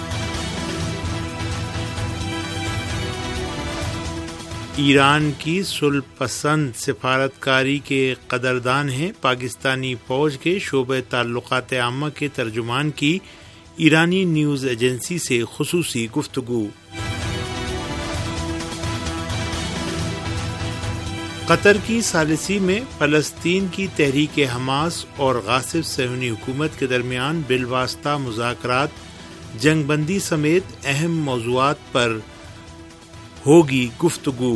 ایران کی صلح پسند سفارتکاری کے قدردان ہیں، پاکستانی فوج کے شعبہ تعلقات عامہ کے ترجمان کی ایرانی نیوز ایجنسی سے خصوصی گفتگو۔ قطر کی ثالثی میں فلسطین کی تحریک حماس اور غاصب صہیونی حکومت کے درمیان بالواسطہ مذاکرات، جنگ بندی سمیت اہم موضوعات پر ہوگی گفتگو۔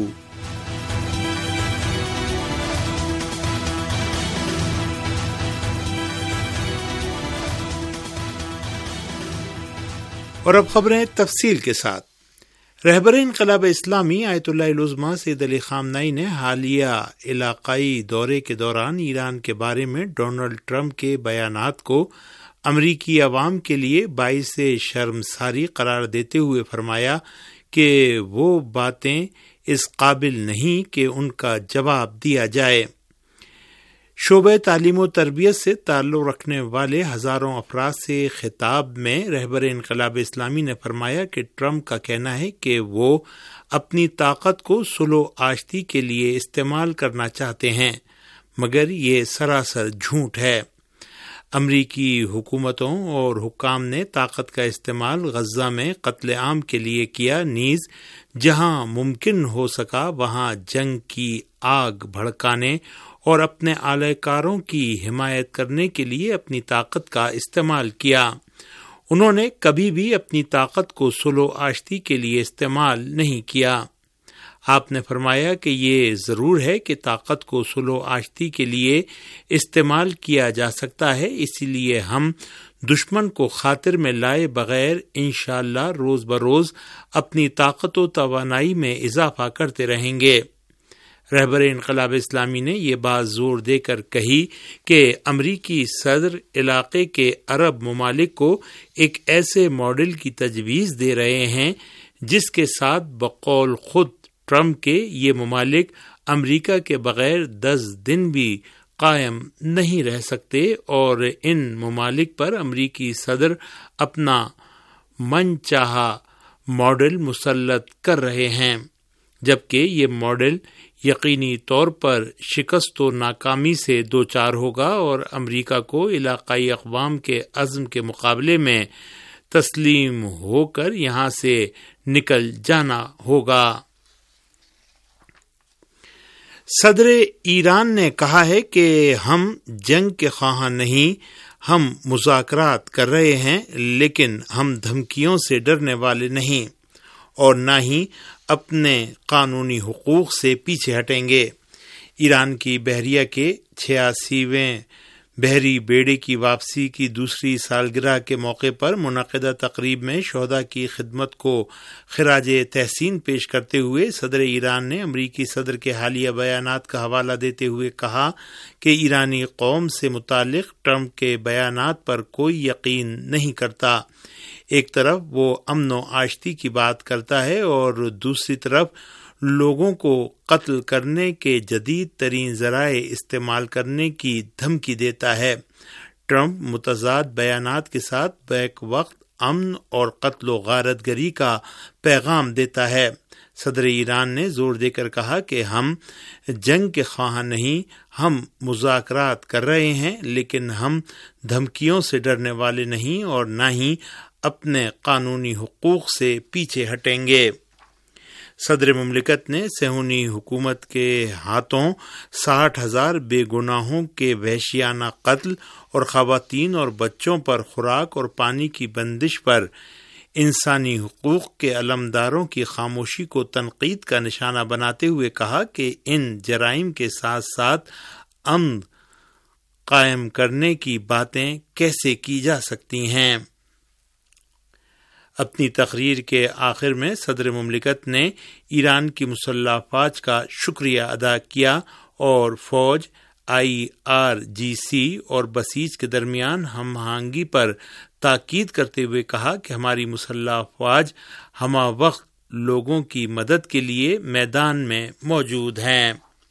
اور اب خبریں تفصیل کے ساتھ۔ رہبر انقلاب اسلامی آیت اللہ العظمیٰ سید علی خامنئی نے حالیہ علاقائی دورے کے دوران ایران کے بارے میں ڈونلڈ ٹرمپ کے بیانات کو امریکی عوام کے لیے باعث شرمساری قرار دیتے ہوئے فرمایا کہ وہ باتیں اس قابل نہیں کہ ان کا جواب دیا جائے۔ شعبہ تعلیم و تربیت سے تعلق رکھنے والے ہزاروں افراد سے خطاب میں رہبر انقلاب اسلامی نے فرمایا کہ ٹرمپ کا کہنا ہے کہ وہ اپنی طاقت کو صلح آشتی کے لیے استعمال کرنا چاہتے ہیں، مگر یہ سراسر جھوٹ ہے۔ امریکی حکومتوں اور حکام نے طاقت کا استعمال غزہ میں قتل عام کے لیے کیا، نیز جہاں ممکن ہو سکا وہاں جنگ کی آگ بھڑکانے اور اپنے اعلی کاروں کی حمایت کرنے کے لیے اپنی طاقت کا استعمال کیا۔ انہوں نے کبھی بھی اپنی طاقت کو صلح آشتی کے لیے استعمال نہیں کیا۔ آپ نے فرمایا کہ یہ ضرور ہے کہ طاقت کو صلح آشتی کے لیے استعمال کیا جا سکتا ہے، اسی لیے ہم دشمن کو خاطر میں لائے بغیر انشاءاللہ روز بروز اپنی طاقت و توانائی میں اضافہ کرتے رہیں گے۔ رہبر انقلاب اسلامی نے یہ بات زور دے کر کہی کہ امریکی صدر علاقے کے عرب ممالک کو ایک ایسے ماڈل کی تجویز دے رہے ہیں جس کے ساتھ بقول خود ٹرمپ کے یہ ممالک امریکہ کے بغیر 10 دن بھی قائم نہیں رہ سکتے، اور ان ممالک پر امریکی صدر اپنا من چاہا ماڈل مسلط کر رہے ہیں، جبکہ یہ ماڈل یقینی طور پر شکست و ناکامی سے دوچار ہوگا اور امریکہ کو علاقائی اقوام کے عزم کے مقابلے میں تسلیم ہو کر یہاں سے نکل جانا ہوگا۔ صدر ایران نے کہا ہے کہ ہم جنگ کے خواہاں نہیں، ہم مذاکرات کر رہے ہیں، لیکن ہم دھمکیوں سے ڈرنے والے نہیں اور نہ ہی اپنے قانونی حقوق سے پیچھے ہٹیں گے۔ ایران کی بحریہ کے 86ویں بحری بیڑے کی واپسی کی دوسری سالگرہ کے موقع پر منعقدہ تقریب میں شہداء کی خدمت کو خراج تحسین پیش کرتے ہوئے صدر ایران نے امریکی صدر کے حالیہ بیانات کا حوالہ دیتے ہوئے کہا کہ ایرانی قوم سے متعلق ٹرمپ کے بیانات پر کوئی یقین نہیں کرتا۔ ایک طرف وہ امن و آشتی کی بات کرتا ہے اور دوسری طرف لوگوں کو قتل کرنے کے جدید ترین ذرائع استعمال کرنے کی دھمکی دیتا ہے۔ ٹرمپ متضاد بیانات کے ساتھ بیک وقت امن اور قتل و غارت گری کا پیغام دیتا ہے۔ صدر ایران نے زور دے کر کہا کہ ہم جنگ کے خواہاں نہیں، ہم مذاکرات کر رہے ہیں، لیکن ہم دھمکیوں سے ڈرنے والے نہیں اور نہ ہی اپنے قانونی حقوق سے پیچھے ہٹیں گے۔ صدر مملکت نے صہیونی حکومت کے ہاتھوں 60,000 بے گناہوں کے وحشیانہ قتل اور خواتین اور بچوں پر خوراک اور پانی کی بندش پر انسانی حقوق کے علمداروں کی خاموشی کو تنقید کا نشانہ بناتے ہوئے کہا کہ ان جرائم کے ساتھ ساتھ امن قائم کرنے کی باتیں کیسے کی جا سکتی ہیں۔ اپنی تقریر کے آخر میں صدر مملکت نے ایران کی مسلح افواج کا شکریہ ادا کیا اور فوج، IRGC اور بسیج کے درمیان ہم آہنگی پر تاکید کرتے ہوئے کہا کہ ہماری مسلح افواج ہمہ وقت لوگوں کی مدد کے لیے میدان میں موجود ہیں۔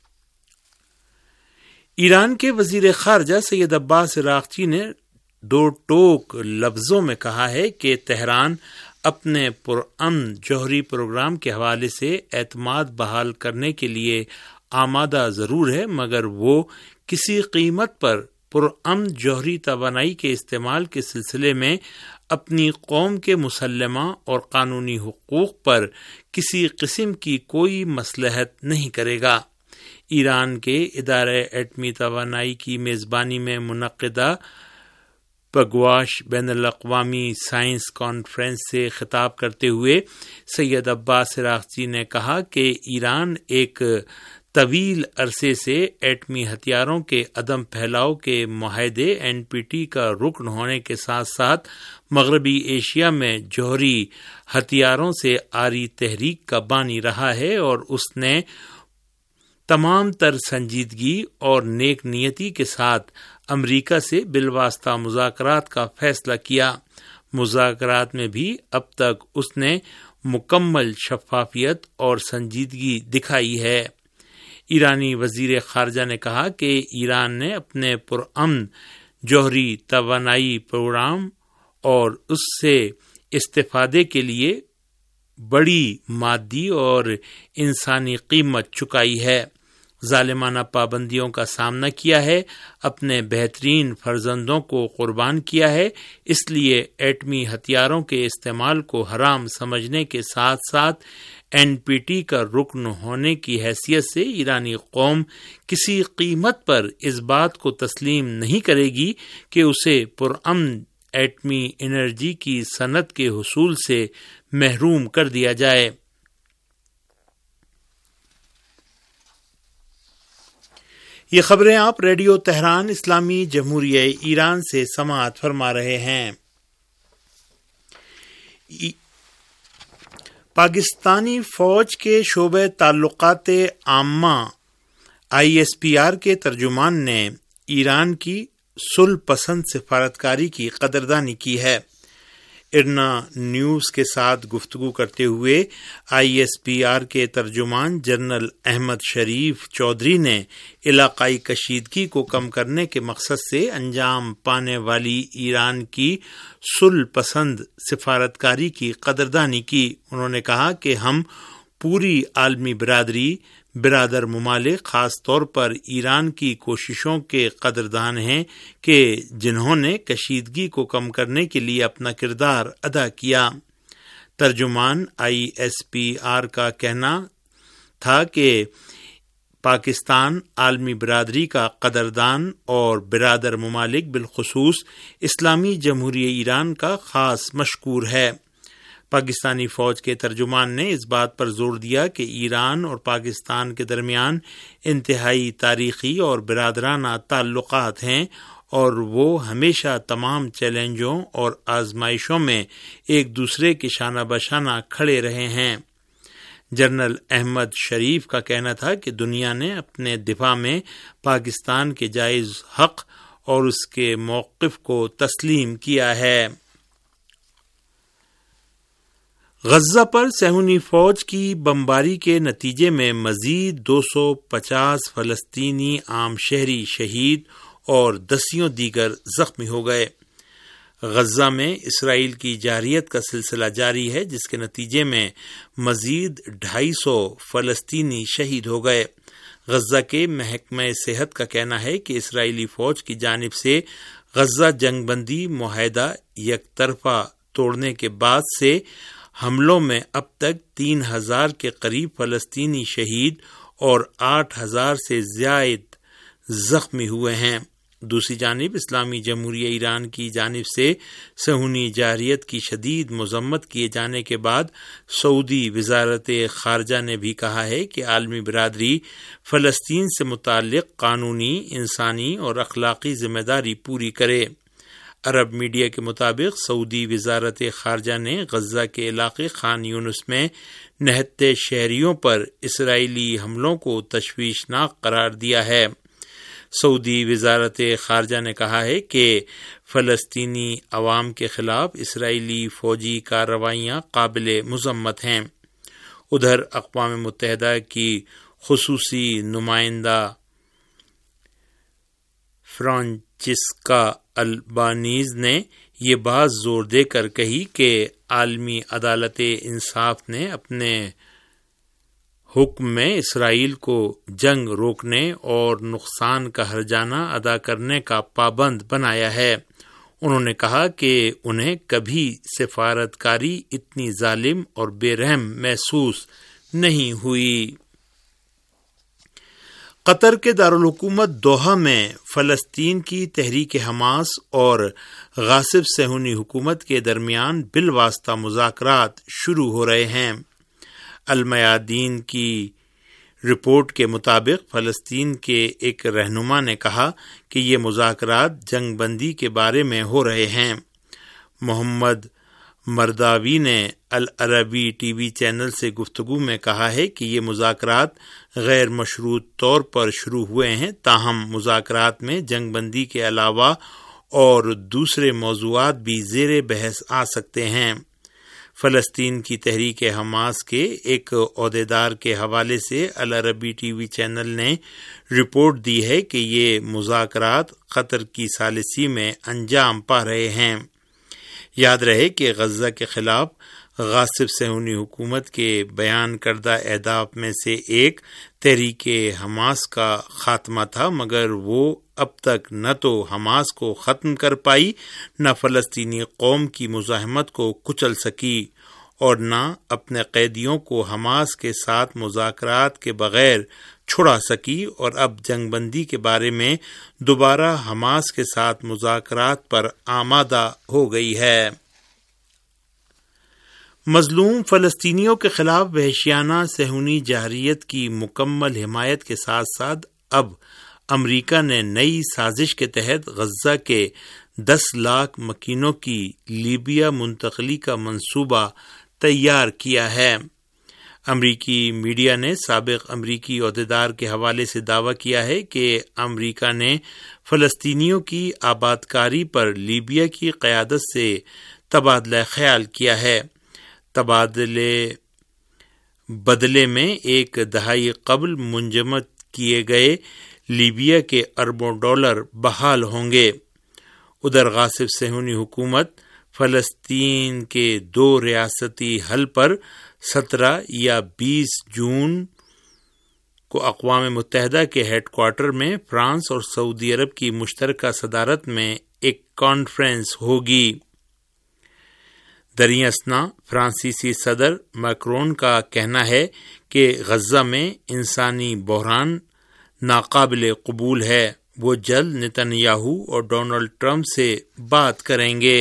ایران کے وزیر خارجہ سید عباس عراقچی نے دو ٹوک لفظوں میں کہا ہے کہ تہران اپنے پرامن جوہری پروگرام کے حوالے سے اعتماد بحال کرنے کے لیے آمادہ ضرور ہے، مگر وہ کسی قیمت پر پرامن جوہری توانائی کے استعمال کے سلسلے میں اپنی قوم کے مسلمہ اور قانونی حقوق پر کسی قسم کی کوئی مصلحت نہیں کرے گا۔ ایران کے ادارہ ایٹمی توانائی کی میزبانی میں منعقدہ پگواش بین الاقوامی سائنس کانفرنس سے خطاب کرتے ہوئے سید عباس عراقچی نے کہا کہ ایران ایک طویل عرصے سے ایٹمی ہتھیاروں کے عدم پھیلاؤ کے معاہدے NPT کا رکن ہونے کے ساتھ ساتھ مغربی ایشیا میں جوہری ہتھیاروں سے آری تحریک کا بانی رہا ہے اور اس نے تمام تر سنجیدگی اور نیک نیتی کے ساتھ امریکہ سے بالواسطہ مذاکرات کا فیصلہ کیا۔ مذاکرات میں بھی اب تک اس نے مکمل شفافیت اور سنجیدگی دکھائی ہے۔ ایرانی وزیر خارجہ نے کہا کہ ایران نے اپنے پرامن جوہری توانائی پروگرام اور اس سے استفادے کے لیے بڑی مادی اور انسانی قیمت چکائی ہے، ظالمانہ پابندیوں کا سامنا کیا ہے، اپنے بہترین فرزندوں کو قربان کیا ہے۔ اس لیے ایٹمی ہتھیاروں کے استعمال کو حرام سمجھنے کے ساتھ ساتھ NPT کا رکن ہونے کی حیثیت سے ایرانی قوم کسی قیمت پر اس بات کو تسلیم نہیں کرے گی کہ اسے پرامن ایٹمی انرجی کی صنعت کے حصول سے محروم کر دیا جائے۔ یہ خبریں آپ ریڈیو تہران اسلامی جمہوریہ ایران سے سماعت فرما رہے ہیں۔ پاکستانی فوج کے شعبہ تعلقات عامہ ISPR کے ترجمان نے ایران کی صلح پسند سفارتکاری کی قدردانی کی ہے۔ ارنا نیوز کے ساتھ گفتگو کرتے ہوئے ISPR کے ترجمان جنرل احمد شریف چودھری نے علاقائی کشیدگی کو کم کرنے کے مقصد سے انجام پانے والی ایران کی صلح پسند سفارتکاری کی قدردانی کی۔ انہوں نے کہا کہ ہم پوری عالمی برادر ممالک خاص طور پر ایران کی کوششوں کے قدردان ہیں کہ جنہوں نے کشیدگی کو کم کرنے کے لیے اپنا کردار ادا کیا۔ ترجمان ISPR کا کہنا تھا کہ پاکستان عالمی برادری کا قدردان اور برادر ممالک بالخصوص اسلامی جمہوریہ ایران کا خاص مشکور ہے۔ پاکستانی فوج کے ترجمان نے اس بات پر زور دیا کہ ایران اور پاکستان کے درمیان انتہائی تاریخی اور برادرانہ تعلقات ہیں اور وہ ہمیشہ تمام چیلنجوں اور آزمائشوں میں ایک دوسرے کے شانہ بشانہ کھڑے رہے ہیں۔ جنرل احمد شریف کا کہنا تھا کہ دنیا نے اپنے دفاع میں پاکستان کے جائز حق اور اس کے موقف کو تسلیم کیا ہے۔ غزہ پر صہیونی فوج کی بمباری کے نتیجے میں مزید 250 فلسطینی عام شہری شہید اور دسیوں دیگر زخمی ہو گئے۔ غزہ میں اسرائیل کی جارحیت کا سلسلہ جاری ہے، جس کے نتیجے میں مزید 250 فلسطینی شہید ہو گئے۔ غزہ کے محکمہ صحت کا کہنا ہے کہ اسرائیلی فوج کی جانب سے غزہ جنگ بندی معاہدہ یک طرفہ توڑنے کے بعد سے حملوں میں اب تک 3000 کے قریب فلسطینی شہید اور 8000 سے زائد زخمی ہوئے ہیں۔ دوسری جانب اسلامی جمہوریہ ایران کی جانب سے صہیونی جارحیت کی شدید مذمت کیے جانے کے بعد سعودی وزارت خارجہ نے بھی کہا ہے کہ عالمی برادری فلسطین سے متعلق قانونی، انسانی اور اخلاقی ذمہ داری پوری کرے۔ عرب میڈیا کے مطابق سعودی وزارت خارجہ نے غزہ کے علاقے خان یونس میں نہتے شہریوں پر اسرائیلی حملوں کو تشویشناک قرار دیا ہے۔ سعودی وزارت خارجہ نے کہا ہے کہ فلسطینی عوام کے خلاف اسرائیلی فوجی کارروائیاں قابل مذمت ہیں۔ ادھر اقوام متحدہ کی خصوصی نمائندہ فرانچسکا البانیز نے یہ بات زور دے کر کہی کہ عالمی عدالت انصاف نے اپنے حکم میں اسرائیل کو جنگ روکنے اور نقصان کا ہرجانہ ادا کرنے کا پابند بنایا ہے۔ انہوں نے کہا کہ انہیں کبھی سفارتکاری اتنی ظالم اور بے رحم محسوس نہیں ہوئی۔ قطر کے دارالحکومت دوحہ میں فلسطین کی تحریک حماس اور غاصب صہیونی حکومت کے درمیان بالواسطہ مذاکرات شروع ہو رہے ہیں۔ المیادین کی رپورٹ کے مطابق فلسطین کے ایک رہنما نے کہا کہ یہ مذاکرات جنگ بندی کے بارے میں ہو رہے ہیں۔ محمد مرداوی نے العربی ٹی وی چینل سے گفتگو میں کہا ہے کہ یہ مذاکرات غیر مشروط طور پر شروع ہوئے ہیں، تاہم مذاکرات میں جنگ بندی کے علاوہ اور دوسرے موضوعات بھی زیر بحث آ سکتے ہیں۔ فلسطین کی تحریک حماس کے ایک عہدیدار کے حوالے سے العربی ٹی وی چینل نے رپورٹ دی ہے کہ یہ مذاکرات قطر کی ثالثی میں انجام پا رہے ہیں۔ یاد رہے کہ غزہ کے خلاف غاصب صہیونی حکومت کے بیان کردہ اہداف میں سے ایک تحریک حماس کا خاتمہ تھا، مگر وہ اب تک نہ تو حماس کو ختم کر پائی، نہ فلسطینی قوم کی مزاحمت کو کچل سکی، اور نہ اپنے قیدیوں کو حماس کے ساتھ مذاکرات کے بغیر چھڑا سکی، اور اب جنگ بندی کے بارے میں دوبارہ حماس کے ساتھ مذاکرات پر آمادہ ہو گئی ہے۔ مظلوم فلسطینیوں کے خلاف وحشیانہ صہیونی جارحیت کی مکمل حمایت کے ساتھ ساتھ اب امریکہ نے نئی سازش کے تحت غزہ کے 10 لاکھ مکینوں کی لیبیا منتقلی کا منصوبہ تیار کیا ہے۔ امریکی میڈیا نے سابق امریکی عہدیدار کے حوالے سے دعویٰ کیا ہے کہ امریکہ نے فلسطینیوں کی آباد کاری پر لیبیا کی قیادت سے تبادلہ خیال کیا ہے۔ بدلے میں ایک دہائی قبل منجمد کیے گئے لیبیا کے اربوں ڈالر بحال ہوں گے۔ ادھر غاصب صہیونی حکومت فلسطین کے 2 ریاستی حل پر 17 یا 20 جون کو اقوام متحدہ کے ہیڈ کوارٹر میں فرانس اور سعودی عرب کی مشترکہ صدارت میں ایک کانفرنس ہوگی۔ دریں اثنا فرانسیسی صدر میکرون کا کہنا ہے کہ غزہ میں انسانی بحران ناقابل قبول ہے۔ وہ جلد نتنیاہو اور ڈونلڈ ٹرمپ سے بات کریں گے۔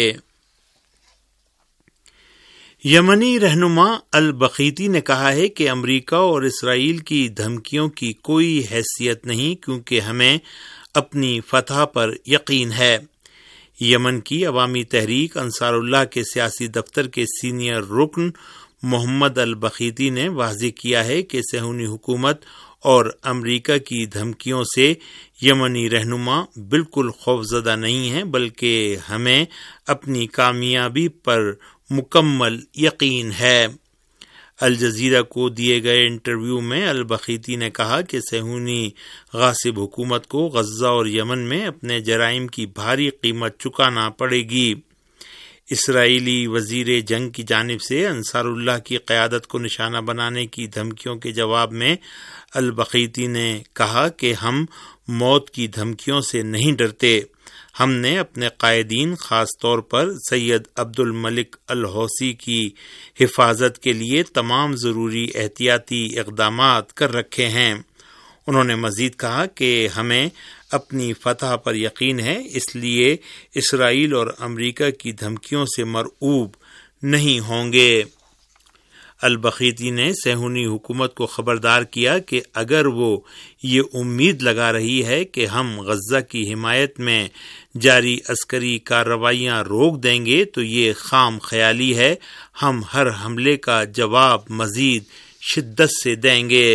یمنی رہنما البخیتی نے کہا ہے کہ امریکہ اور اسرائیل کی دھمکیوں کی کوئی حیثیت نہیں، کیونکہ ہمیں اپنی فتح پر یقین ہے۔ یمن کی عوامی تحریک انصار اللہ کے سیاسی دفتر کے سینئر رکن محمد البخیتی نے واضح کیا ہے کہ صہیونی حکومت اور امریکہ کی دھمکیوں سے یمنی رہنما بالکل خوفزدہ نہیں ہیں، بلکہ ہمیں اپنی کامیابی پر مکمل یقین ہے۔ الجزیرہ کو دیے گئے انٹرویو میں البخیتی نے کہا کہ صہیونی غاصب حکومت کو غزہ اور یمن میں اپنے جرائم کی بھاری قیمت چکانا پڑے گی۔ اسرائیلی وزیر جنگ کی جانب سے انصار اللہ کی قیادت کو نشانہ بنانے کی دھمکیوں کے جواب میں البخیتی نے کہا کہ ہم موت کی دھمکیوں سے نہیں ڈرتے۔ ہم نے اپنے قائدین، خاص طور پر سید عبد الملک الحوثی کی حفاظت کے لیے تمام ضروری احتیاطی اقدامات کر رکھے ہیں۔ انہوں نے مزید کہا کہ ہمیں اپنی فتح پر یقین ہے، اس لیے اسرائیل اور امریکہ کی دھمکیوں سے مرعوب نہیں ہوں گے۔ البخیتی نے صہیونی حکومت کو خبردار کیا کہ اگر وہ یہ امید لگا رہی ہے کہ ہم غزہ کی حمایت میں جاری عسکری کارروائیاں روک دیں گے تو یہ خام خیالی ہے۔ ہم ہر حملے کا جواب مزید شدت سے دیں گے۔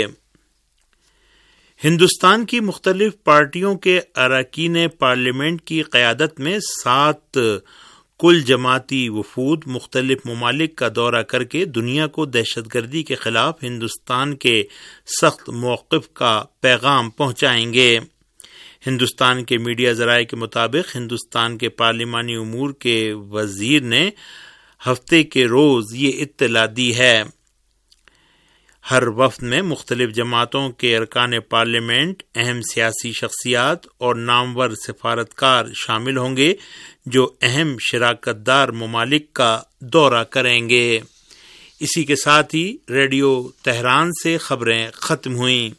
ہندوستان کی مختلف پارٹیوں کے اراکین پارلیمنٹ کی قیادت میں 7 کل جماعتی وفود مختلف ممالک کا دورہ کر کے دنیا کو دہشت گردی کے خلاف ہندوستان کے سخت موقف کا پیغام پہنچائیں گے۔ ہندوستان کے میڈیا ذرائع کے مطابق ہندوستان کے پارلیمانی امور کے وزیر نے ہفتے کے روز یہ اطلاع دی ہے۔ ہر وفد میں مختلف جماعتوں کے ارکان پارلیمنٹ، اہم سیاسی شخصیات اور نامور سفارتکار شامل ہوں گے جو اہم شراکت دار ممالک کا دورہ کریں گے۔ اسی کے ساتھ ہی ریڈیو تہران سے خبریں ختم ہوئیں۔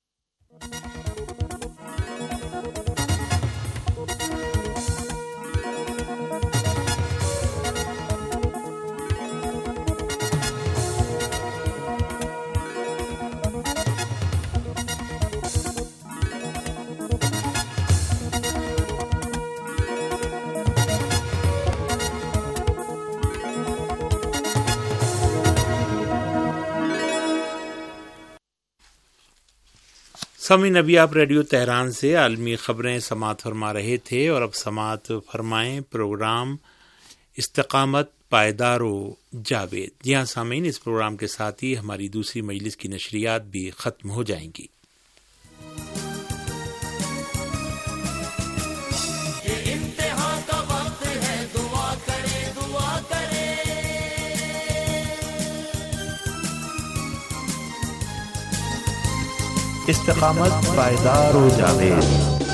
سامعین، ابھی آپ ریڈیو تہران سے عالمی خبریں سماعت فرما رہے تھے اور اب سماعت فرمائیں پروگرام استقامت پائیدار و جاوید۔ جی ہاں سامعین، اس پروگرام کے ساتھ ہی ہماری دوسری مجلس کی نشریات بھی ختم ہو جائیں گی۔ استقامت پائیدار و جاوید۔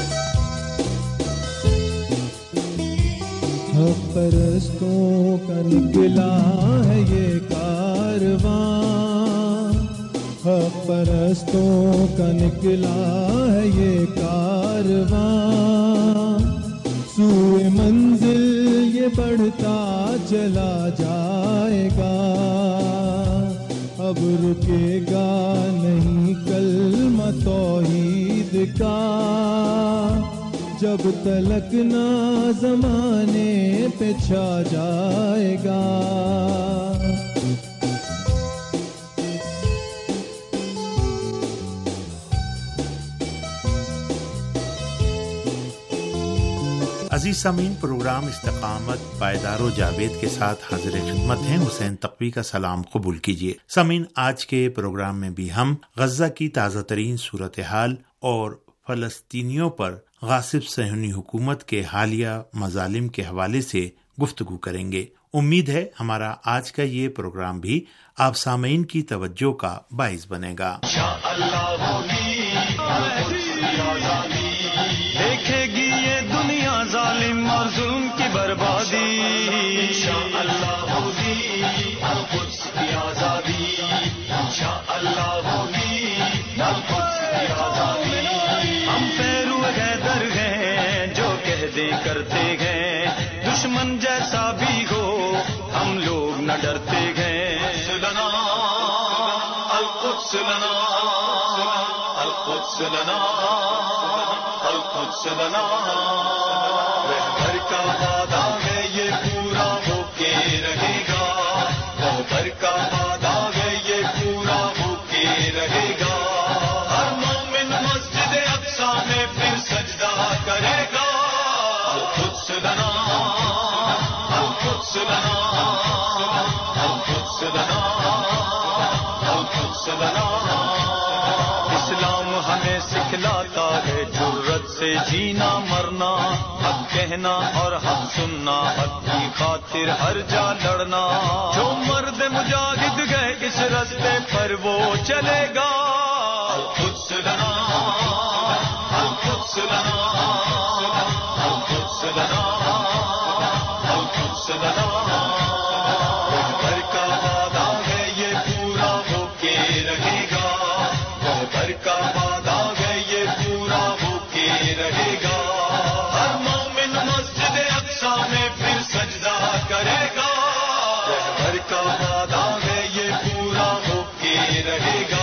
حق پرستوں کا نکلا ہے یہ کارواں، حق پرستوں کا نکلا ہے یہ کارواں، سوئے منزل یہ بڑھتا چلا جائے گا، اب رکے گا نہیں کلمہ توحید کا، جب تلک نہ زمانے پہ چھا جائے گا۔ عزیز سامعین، پروگرام استقامت پائیدار و جاوید کے ساتھ حاضر خدمت ہیں۔ حسین تقوی کا سلام قبول کیجیے۔ سامعین، آج کے پروگرام میں بھی ہم غزہ کی تازہ ترین صورتحال اور فلسطینیوں پر غاصب صہیونی حکومت کے حالیہ مظالم کے حوالے سے گفتگو کریں گے۔ امید ہے ہمارا آج کا یہ پروگرام بھی آپ سامعین کی توجہ کا باعث بنے گا۔ دیکھے گی یہ دنیا ظالم اور ظلم کی بربادی، انشاءاللہ ہوگی القدس کی آزادی، انشاءاللہ ہوگی القدس کی آزادی۔ ہم پیرو حیدر ہیں جو کہہ دیں کرتے ہیں، دشمن جیسا بھی ہو ہم لوگ نہ ڈرتے ہیں۔ لنا القدس لنا القدس لنا القدس لنا، رہبر کا وعدہ ہے یہ پورا ہو کے رہے گا، رہبر کا وعدہ ہے یہ پورا ہو کے رہے گا۔ ہر مومن مسجد اقصی میں پھر سجدہ کرے گا۔ القدس لنا القدس لنا القدس لنا القدس لنا۔ اسلام ہمیں سکھلاتا ہے جرت سے جینا مرنا، حق کہنا اور حق سننا، حق کی خاطر ہر جا لڑنا۔ جو مرد مجاہد گئے اس راستے پر وہ چلے گا۔ القدس لنا القدس لنا القدس لنا القدس لنا، رہبر کا وعدہ ہے یہ پورا ہو کے رہے گا، رہبر کا وعدہ ہے یہ پورا ہو کے رہے گا۔ ہر مومن مسجد اقصی میں پھر سجدہ کرے گا، رہبر کا وعدہ ہے یہ پورا ہو کے رہے گا۔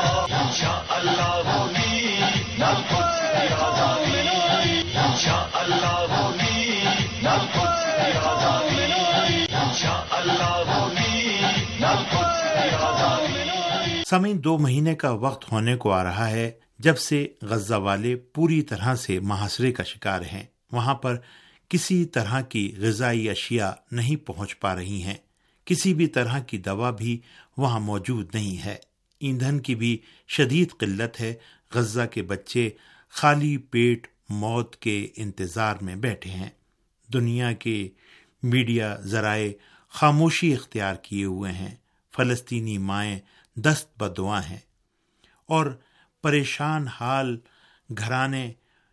انشاءاللہ ہوگی القدس کی آزادی، انشاءاللہ ہوگی القدس کی آزادی، انشاءاللہ ہوگی القدس کی آزادی۔ سامعین، 2 مہینے کا وقت ہونے کو آ رہا ہے جب سے غزہ والے پوری طرح سے محاصرے کا شکار ہیں۔ وہاں پر کسی طرح کی غذائی اشیاء نہیں پہنچ پا رہی ہیں، کسی بھی طرح کی دوا بھی وہاں موجود نہیں ہے، ایندھن کی بھی شدید قلت ہے۔ غزہ کے بچے خالی پیٹ موت کے انتظار میں بیٹھے ہیں۔ دنیا کے میڈیا ذرائع خاموشی اختیار کیے ہوئے ہیں۔ فلسطینی مائیں دست بدعا ہیں اور پریشان حال گھرانے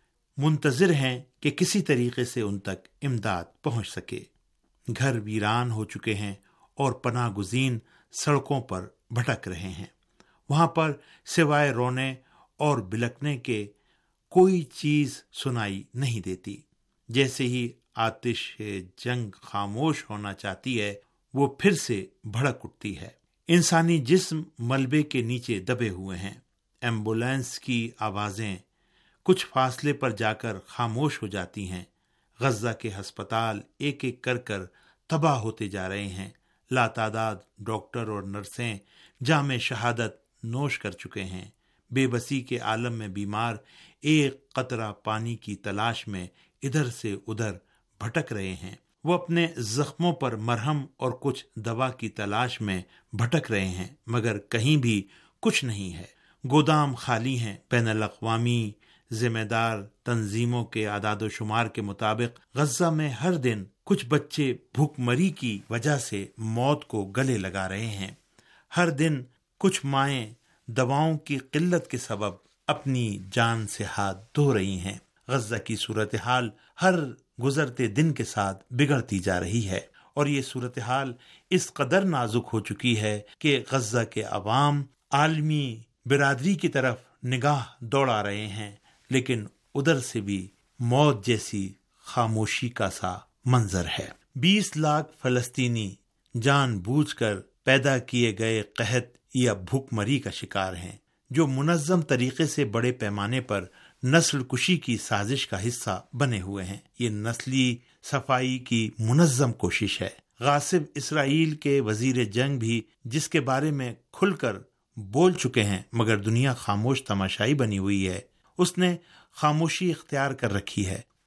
منتظر ہیں کہ کسی طریقے سے ان تک امداد پہنچ سکے۔ گھر ویران ہو چکے ہیں اور پناہ گزین سڑکوں پر بھٹک رہے ہیں۔ وہاں پر سوائے رونے اور بلکنے کے کوئی چیز سنائی نہیں دیتی۔ جیسے ہی آتش جنگ خاموش ہونا چاہتی ہے، وہ پھر سے بھڑک اٹھتی ہے۔ انسانی جسم ملبے کے نیچے دبے ہوئے ہیں۔ ایمبولینس کی آوازیں کچھ فاصلے پر جا کر خاموش ہو جاتی ہیں۔ غزہ کے ہسپتال ایک ایک کر تباہ ہوتے جا رہے ہیں۔ لاتعداد ڈاکٹر اور نرسیں جام شہادت نوش کر چکے ہیں۔ بے بسی کے عالم میں بیمار ایک قطرہ پانی کی تلاش میں ادھر سے ادھر بھٹک رہے ہیں۔ وہ اپنے زخموں پر مرہم اور کچھ دوا کی تلاش میں بھٹک رہے ہیں، مگر کہیں بھی کچھ نہیں ہے۔ گودام خالی ہیں۔ بین الاقوامی ذمہ دار تنظیموں کے اعداد و شمار کے مطابق غزہ میں ہر دن کچھ بچے بھوک مری کی وجہ سے موت کو گلے لگا رہے ہیں۔ ہر دن کچھ مائیں دواؤں کی قلت کے سبب اپنی جان سے ہاتھ دھو رہی ہیں۔ غزہ کی صورتحال ہر گزرتے دن کے ساتھ بگڑتی جا رہی ہے، اور یہ صورتحال اس قدر نازک ہو چکی ہے کہ غزہ کے عوام عالمی برادری کی طرف نگاہ دوڑا رہے ہیں، لیکن ادھر سے بھی موت جیسی خاموشی کا سا منظر ہے۔ 20 لاکھ فلسطینی جان بوجھ کر پیدا کیے گئے قحط یا بھوک مری کا شکار ہیں، جو منظم طریقے سے بڑے پیمانے پر نسل کشی کی سازش کا حصہ بنے ہوئے ہیں۔ یہ نسلی صفائی کی منظم کوشش ہے۔ غاصب اسرائیل کے وزیر جنگ بھی جس کے بارے میں کھل کر بول چکے ہیں، مگر دنیا خاموش تماشائی بنی ہوئی ہے۔ اس نے خاموشی اختیار کر رکھی ہے۔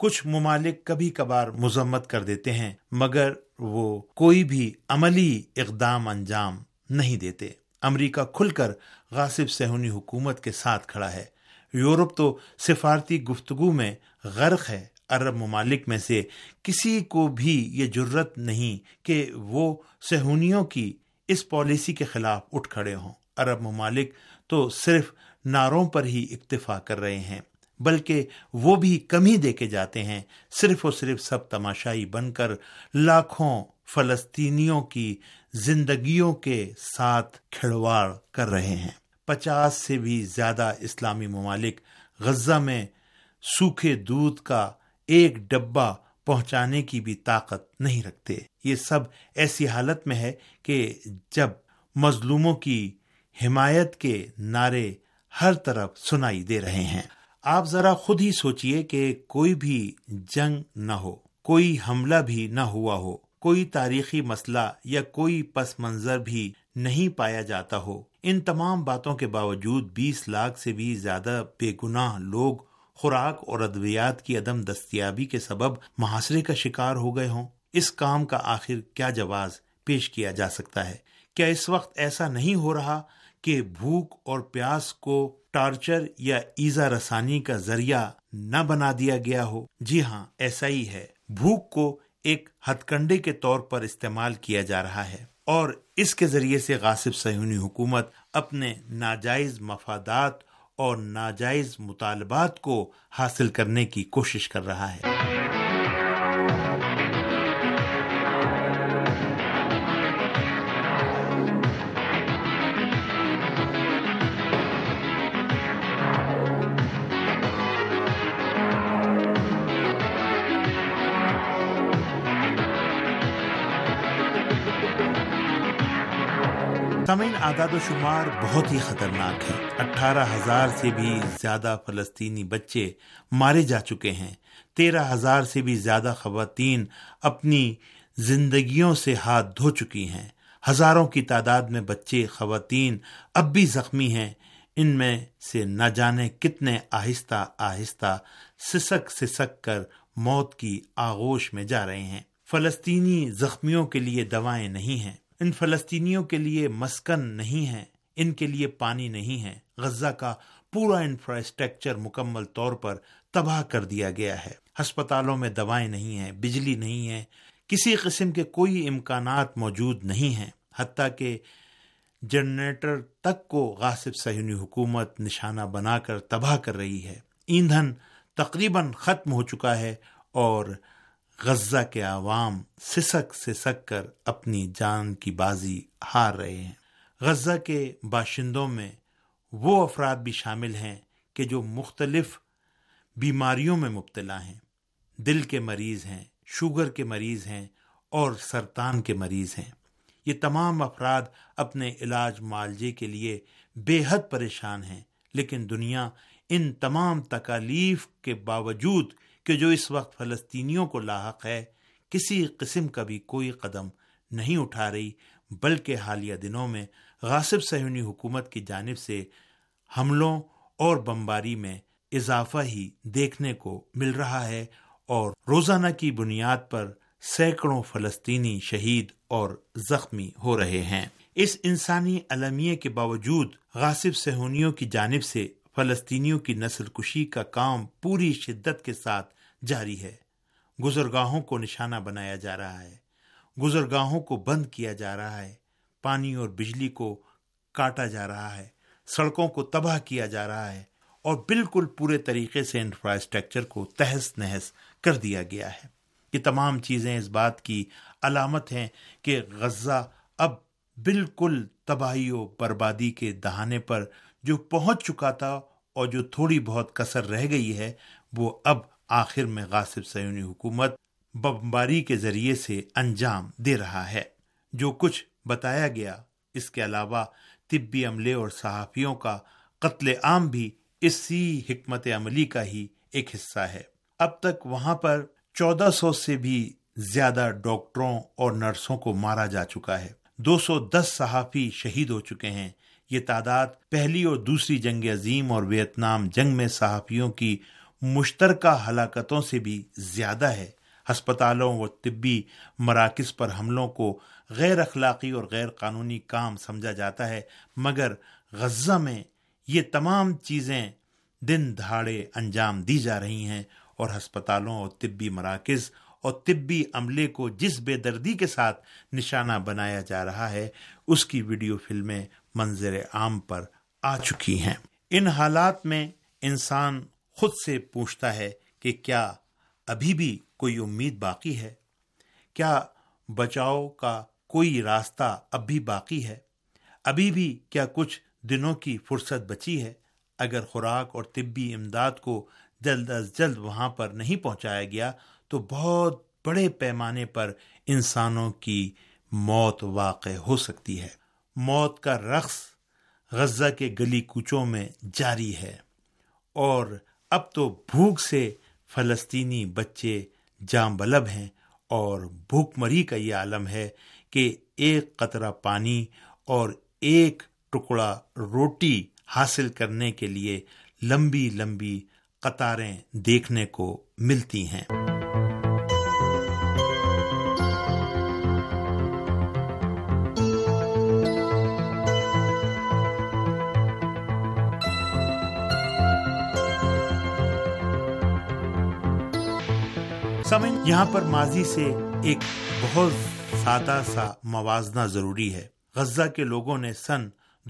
کچھ ممالک کبھی کبھار مذمت کر دیتے ہیں مگر وہ کوئی بھی عملی اقدام انجام نہیں دیتے۔ امریکہ کھل کر غاصب صہیونی حکومت کے ساتھ کھڑا ہے۔ یورپ تو سفارتی گفتگو میں غرق ہے۔ عرب ممالک میں سے کسی کو بھی یہ جرت نہیں کہ وہ صہیونیوں کی اس پالیسی کے خلاف اٹھ کھڑے ہوں۔ عرب ممالک تو صرف نعروں پر ہی اکتفا کر رہے ہیں، بلکہ وہ بھی کم ہی دیکھے جاتے ہیں، صرف اور صرف سب تماشائی بن کر لاکھوں فلسطینیوں کی زندگیوں کے ساتھ کھلواڑ کر رہے ہیں۔ 50 سے بھی زیادہ اسلامی ممالک غزہ میں سوکھے دودھ کا ایک ڈبہ پہنچانے کی بھی طاقت نہیں رکھتے۔ یہ سب ایسی حالت میں ہے کہ جب مظلوموں کی حمایت کے نعرے ہر طرف سنائی دے رہے ہیں۔ آپ ذرا خود ہی سوچئے کہ کوئی بھی جنگ نہ ہو، کوئی حملہ بھی نہ ہوا ہو، کوئی تاریخی مسئلہ یا کوئی پس منظر بھی نہیں پایا جاتا ہو، ان تمام باتوں کے باوجود 20 لاکھ سے بھی زیادہ بے گناہ لوگ خوراک اور ادویات کی عدم دستیابی کے سبب محاصرے کا شکار ہو گئے ہوں۔ اس کام کا آخر کیا جواز پیش کیا جا سکتا ہے؟ کیا اس وقت ایسا نہیں ہو رہا کہ بھوک اور پیاس کو ٹارچر یا ایذا رسانی کا ذریعہ نہ بنا دیا گیا ہو؟ جی ہاں، ایسا ہی ہے۔ بھوک کو ایک ہتھ کنڈے کے طور پر استعمال کیا جا رہا ہے اور اس کے ذریعے سے غاصب صہیونی حکومت اپنے ناجائز مفادات اور ناجائز مطالبات کو حاصل کرنے کی کوشش کر رہا ہے۔ سامعین، اعداد و شمار بہت ہی خطرناک ہے۔ 18,000 سے بھی زیادہ فلسطینی بچے مارے جا چکے ہیں۔ 13,000 سے بھی زیادہ خواتین اپنی زندگیوں سے ہاتھ دھو چکی ہیں۔ ہزاروں کی تعداد میں بچے، خواتین اب بھی زخمی ہیں۔ ان میں سے نہ جانے کتنے آہستہ آہستہ سسک کر موت کی آغوش میں جا رہے ہیں۔ فلسطینی زخمیوں کے لیے دوائیں نہیں ہیں، ان فلسطینیوں کے لیے مسکن نہیں ہے، ان کے لیے پانی نہیں ہے۔ غزہ کا پورا انفراسٹرکچر مکمل طور پر تباہ کر دیا گیا ہے۔ ہسپتالوں میں دوائیں نہیں ہیں، بجلی نہیں ہے، کسی قسم کے کوئی امکانات موجود نہیں ہیں، حتیٰ کہ جنریٹر تک کو غاصب صہیونی حکومت نشانہ بنا کر تباہ کر رہی ہے۔ ایندھن تقریباً ختم ہو چکا ہے اور غزہ کے عوام سسک کر اپنی جان کی بازی ہار رہے ہیں۔ غزہ کے باشندوں میں وہ افراد بھی شامل ہیں کہ جو مختلف بیماریوں میں مبتلا ہیں، دل کے مریض ہیں، شوگر کے مریض ہیں اور سرطان کے مریض ہیں۔ یہ تمام افراد اپنے علاج معالجے کے لیے بے حد پریشان ہیں، لیکن دنیا ان تمام تکالیف کے باوجود کہ جو اس وقت فلسطینیوں کو لاحق ہے، کسی قسم کا بھی کوئی قدم نہیں اٹھا رہی، بلکہ حالیہ دنوں میں غاصب صہیونی حکومت کی جانب سے حملوں اور بمباری میں اضافہ ہی دیکھنے کو مل رہا ہے اور روزانہ کی بنیاد پر سینکڑوں فلسطینی شہید اور زخمی ہو رہے ہیں۔ اس انسانی المیے کے باوجود غاصب صہیونیوں کی جانب سے فلسطینیوں کی نسل کشی کا کام پوری شدت کے ساتھ جاری ہے۔ گزرگاہوں کو نشانہ بنایا جا رہا ہے، گزرگاہوں کو بند کیا جا رہا ہے، پانی اور بجلی کو کاٹا جا رہا ہے، سڑکوں کو تباہ کیا جا رہا ہے اور بالکل پورے طریقے سے انفراسٹرکچر کو تہس نہس کر دیا گیا ہے۔ یہ تمام چیزیں اس بات کی علامت ہیں کہ غزہ اب بالکل تباہی و بربادی کے دہانے پر جو پہنچ چکا تھا اور جو تھوڑی بہت کسر رہ گئی ہے، وہ اب آخر میں غاصب صہیونی حکومت بمباری کے ذریعے سے انجام دے رہا ہے۔ جو کچھ بتایا گیا، اس کے علاوہ طبی عملے اور صحافیوں کا قتل عام بھی اسی حکمت عملی کا ہی ایک حصہ ہے۔ اب تک وہاں پر 1400 سے بھی زیادہ ڈاکٹروں اور نرسوں کو مارا جا چکا ہے، 210 صحافی شہید ہو چکے ہیں۔ یہ تعداد پہلی اور دوسری جنگ عظیم اور ویتنام جنگ میں صحافیوں کی مشترکہ ہلاکتوں سے بھی زیادہ ہے۔ ہسپتالوں و طبی مراکز پر حملوں کو غیر اخلاقی اور غیر قانونی کام سمجھا جاتا ہے، مگر غزہ میں یہ تمام چیزیں دن دہاڑے انجام دی جا رہی ہیں، اور ہسپتالوں اور طبی مراکز اور طبی عملے کو جس بے دردی کے ساتھ نشانہ بنایا جا رہا ہے، اس کی ویڈیو فلمیں منظر عام پر آ چکی ہیں۔ ان حالات میں انسان خود سے پوچھتا ہے کہ کیا ابھی بھی کوئی امید باقی ہے؟ کیا بچاؤ کا کوئی راستہ اب بھی باقی ہے؟ ابھی بھی کیا کچھ دنوں کی فرصت بچی ہے؟ اگر خوراک اور طبی امداد کو جلد از جلد وہاں پر نہیں پہنچایا گیا تو بہت بڑے پیمانے پر انسانوں کی موت واقع ہو سکتی ہے۔ موت کا رقص غزہ کے گلی کوچوں میں جاری ہے، اور اب تو بھوک سے فلسطینی بچے جاں بلب ہیں، اور بھوک مری کا یہ عالم ہے کہ ایک قطرہ پانی اور ایک ٹکڑا روٹی حاصل کرنے کے لیے لمبی لمبی قطاریں دیکھنے کو ملتی ہیں۔ سامعین، یہاں پر ماضی سے ایک بہت سادہ سا موازنہ ضروری ہے۔ غزہ کے لوگوں نے سن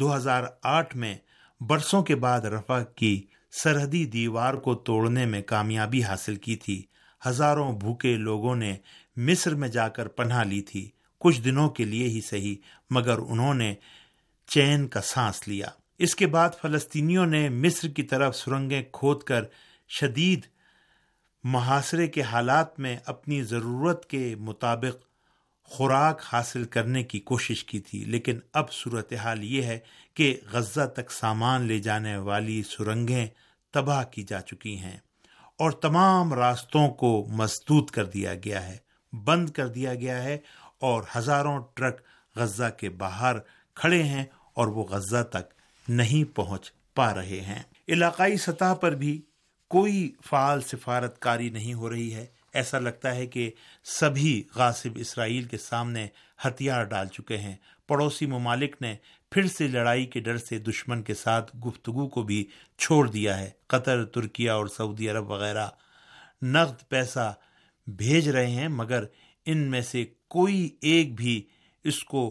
2008 میں برسوں کے بعد رفح کی سرحدی دیوار کو توڑنے میں کامیابی حاصل کی تھی۔ ہزاروں بھوکے لوگوں نے مصر میں جا کر پناہ لی تھی، کچھ دنوں کے لیے ہی صحیح، مگر انہوں نے چین کا سانس لیا۔ اس کے بعد فلسطینیوں نے مصر کی طرف سرنگیں کھود کر شدید محاصرے کے حالات میں اپنی ضرورت کے مطابق خوراک حاصل کرنے کی کوشش کی تھی، لیکن اب صورتحال یہ ہے کہ غزہ تک سامان لے جانے والی سرنگیں تباہ کی جا چکی ہیں، اور تمام راستوں کو مسدود کر دیا گیا ہے، بند کر دیا گیا ہے، اور ہزاروں ٹرک غزہ کے باہر کھڑے ہیں اور وہ غزہ تک نہیں پہنچ پا رہے ہیں۔ علاقائی سطح پر بھی کوئی فعال سفارت کاری نہیں ہو رہی ہے۔ ایسا لگتا ہے کہ سبھی غاصب اسرائیل کے سامنے ہتھیار ڈال چکے ہیں۔ پڑوسی ممالک نے پھر سے لڑائی کے ڈر سے دشمن کے ساتھ گفتگو کو بھی چھوڑ دیا ہے۔ قطر، ترکیہ اور سعودی عرب وغیرہ نقد پیسہ بھیج رہے ہیں، مگر ان میں سے کوئی ایک بھی اس کو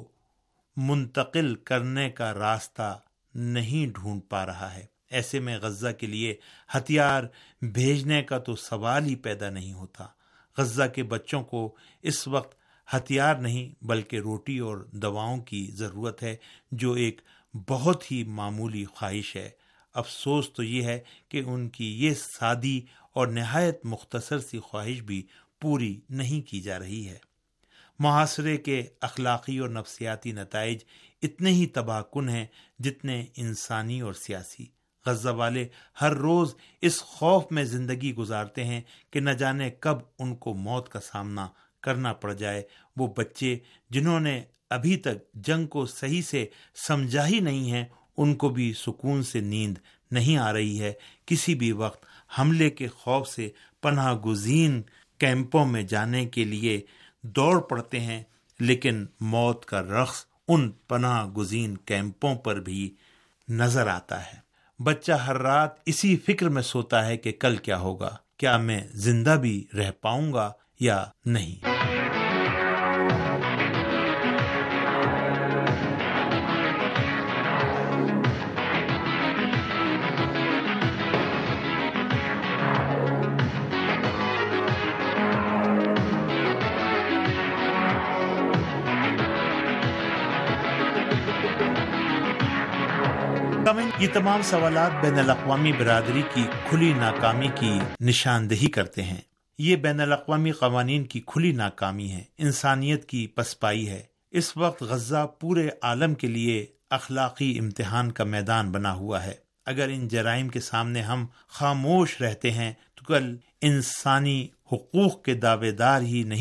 منتقل کرنے کا راستہ نہیں ڈھونڈ پا رہا ہے۔ ایسے میں غزہ کے لیے ہتھیار بھیجنے کا تو سوال ہی پیدا نہیں ہوتا۔ غزہ کے بچوں کو اس وقت ہتھیار نہیں بلکہ روٹی اور دواؤں کی ضرورت ہے، جو ایک بہت ہی معمولی خواہش ہے۔ افسوس تو یہ ہے کہ ان کی یہ سادی اور نہایت مختصر سی خواہش بھی پوری نہیں کی جا رہی ہے۔ محاصرے کے اخلاقی اور نفسیاتی نتائج اتنے ہی تباہ کن ہیں جتنے انسانی اور سیاسی۔ غزہ والے ہر روز اس خوف میں زندگی گزارتے ہیں کہ نہ جانے کب ان کو موت کا سامنا کرنا پڑ جائے۔ وہ بچے جنہوں نے ابھی تک جنگ کو صحیح سے سمجھا ہی نہیں ہے، ان کو بھی سکون سے نیند نہیں آ رہی ہے۔ کسی بھی وقت حملے کے خوف سے پناہ گزین کیمپوں میں جانے کے لیے دوڑ پڑتے ہیں، لیکن موت کا رقص ان پناہ گزین کیمپوں پر بھی نظر آتا ہے۔ بچہ ہر رات اسی فکر میں سوتا ہے کہ کل کیا ہوگا، کیا میں زندہ بھی رہ پاؤں گا یا نہیں۔ یہ تمام سوالات بین الاقوامی برادری کی کھلی ناکامی کی نشاندہی کرتے ہیں۔ یہ بین الاقوامی قوانین کی کھلی ناکامی ہے، انسانیت کی پسپائی ہے۔ اس وقت غزہ پورے عالم کے لیے اخلاقی امتحان کا میدان بنا ہوا ہے۔ اگر ان جرائم کے سامنے ہم خاموش رہتے ہیں تو کل انسانی حقوق کے دعوے دار ہی نہیں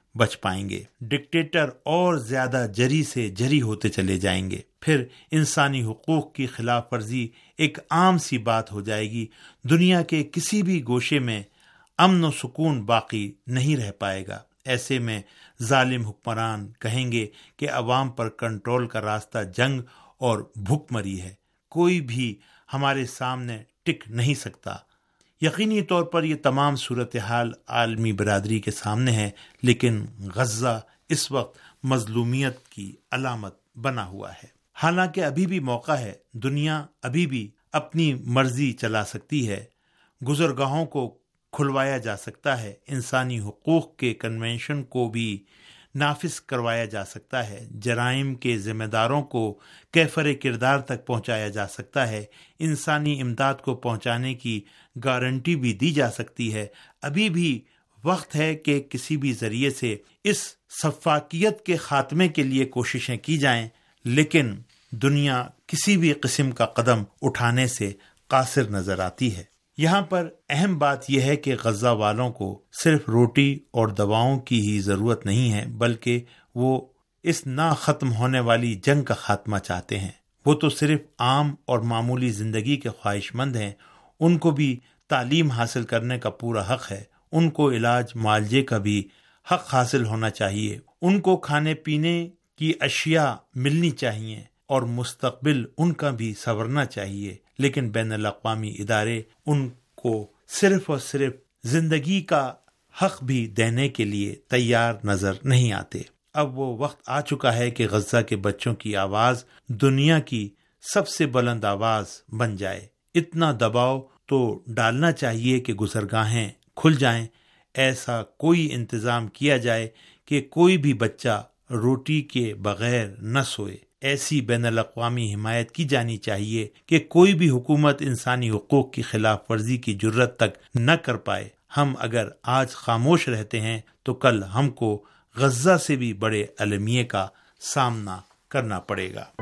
بچ پائیں گے۔ ڈکٹیٹر اور زیادہ جری سے جری ہوتے چلے جائیں گے، پھر انسانی حقوق کی خلاف ورزی ایک عام سی بات ہو جائے گی۔ دنیا کے کسی بھی گوشے میں امن و سکون باقی نہیں رہ پائے گا۔ ایسے میں ظالم حکمران کہیں گے کہ عوام پر کنٹرول کا راستہ جنگ اور بھوک مری ہے، کوئی بھی ہمارے سامنے ٹک نہیں سکتا۔ یقینی طور پر یہ تمام صورتحال عالمی برادری کے سامنے ہے، لیکن غزہ اس وقت مظلومیت کی علامت بنا ہوا ہے۔ حالانکہ ابھی بھی موقع ہے، دنیا ابھی بھی اپنی مرضی چلا سکتی ہے، گزرگاہوں کو کھلوایا جا سکتا ہے، انسانی حقوق کے کنونشن کو بھی نافذ کروایا جا سکتا ہے، جرائم کے ذمہ داروں کو کیفر کردار تک پہنچایا جا سکتا ہے، انسانی امداد کو پہنچانے کی گارنٹی بھی دی جا سکتی ہے۔ ابھی بھی وقت ہے کہ کسی بھی ذریعے سے اس سفاکیت کے خاتمے کے لیے کوششیں کی جائیں، لیکن دنیا کسی بھی قسم کا قدم اٹھانے سے قاصر نظر آتی ہے۔ یہاں پر اہم بات یہ ہے کہ غزہ والوں کو صرف روٹی اور دواؤں کی ہی ضرورت نہیں ہے، بلکہ وہ اس نہ ختم ہونے والی جنگ کا خاتمہ چاہتے ہیں۔ وہ تو صرف عام اور معمولی زندگی کے خواہش مند ہیں، ان کو بھی تعلیم حاصل کرنے کا پورا حق ہے، ان کو علاج معالجے کا بھی حق حاصل ہونا چاہیے، ان کو کھانے پینے کی اشیاء ملنی چاہیے اور مستقبل ان کا بھی سنورنا چاہیے۔ لیکن بین الاقوامی ادارے ان کو صرف اور صرف زندگی کا حق بھی دینے کے لیے تیار نظر نہیں آتے۔ اب وہ وقت آ چکا ہے کہ غزہ کے بچوں کی آواز دنیا کی سب سے بلند آواز بن جائے۔ اتنا دباؤ تو ڈالنا چاہیے کہ گزرگاہیں کھل جائیں، ایسا کوئی انتظام کیا جائے کہ کوئی بھی بچہ روٹی کے بغیر نہ سوئے۔ ایسی بین الاقوامی حمایت کی جانی چاہیے کہ کوئی بھی حکومت انسانی حقوق کی خلاف ورزی کی جرت تک نہ کر پائے۔ ہم اگر آج خاموش رہتے ہیں تو کل ہم کو غزہ سے بھی بڑے المیے کا سامنا کرنا پڑے گا۔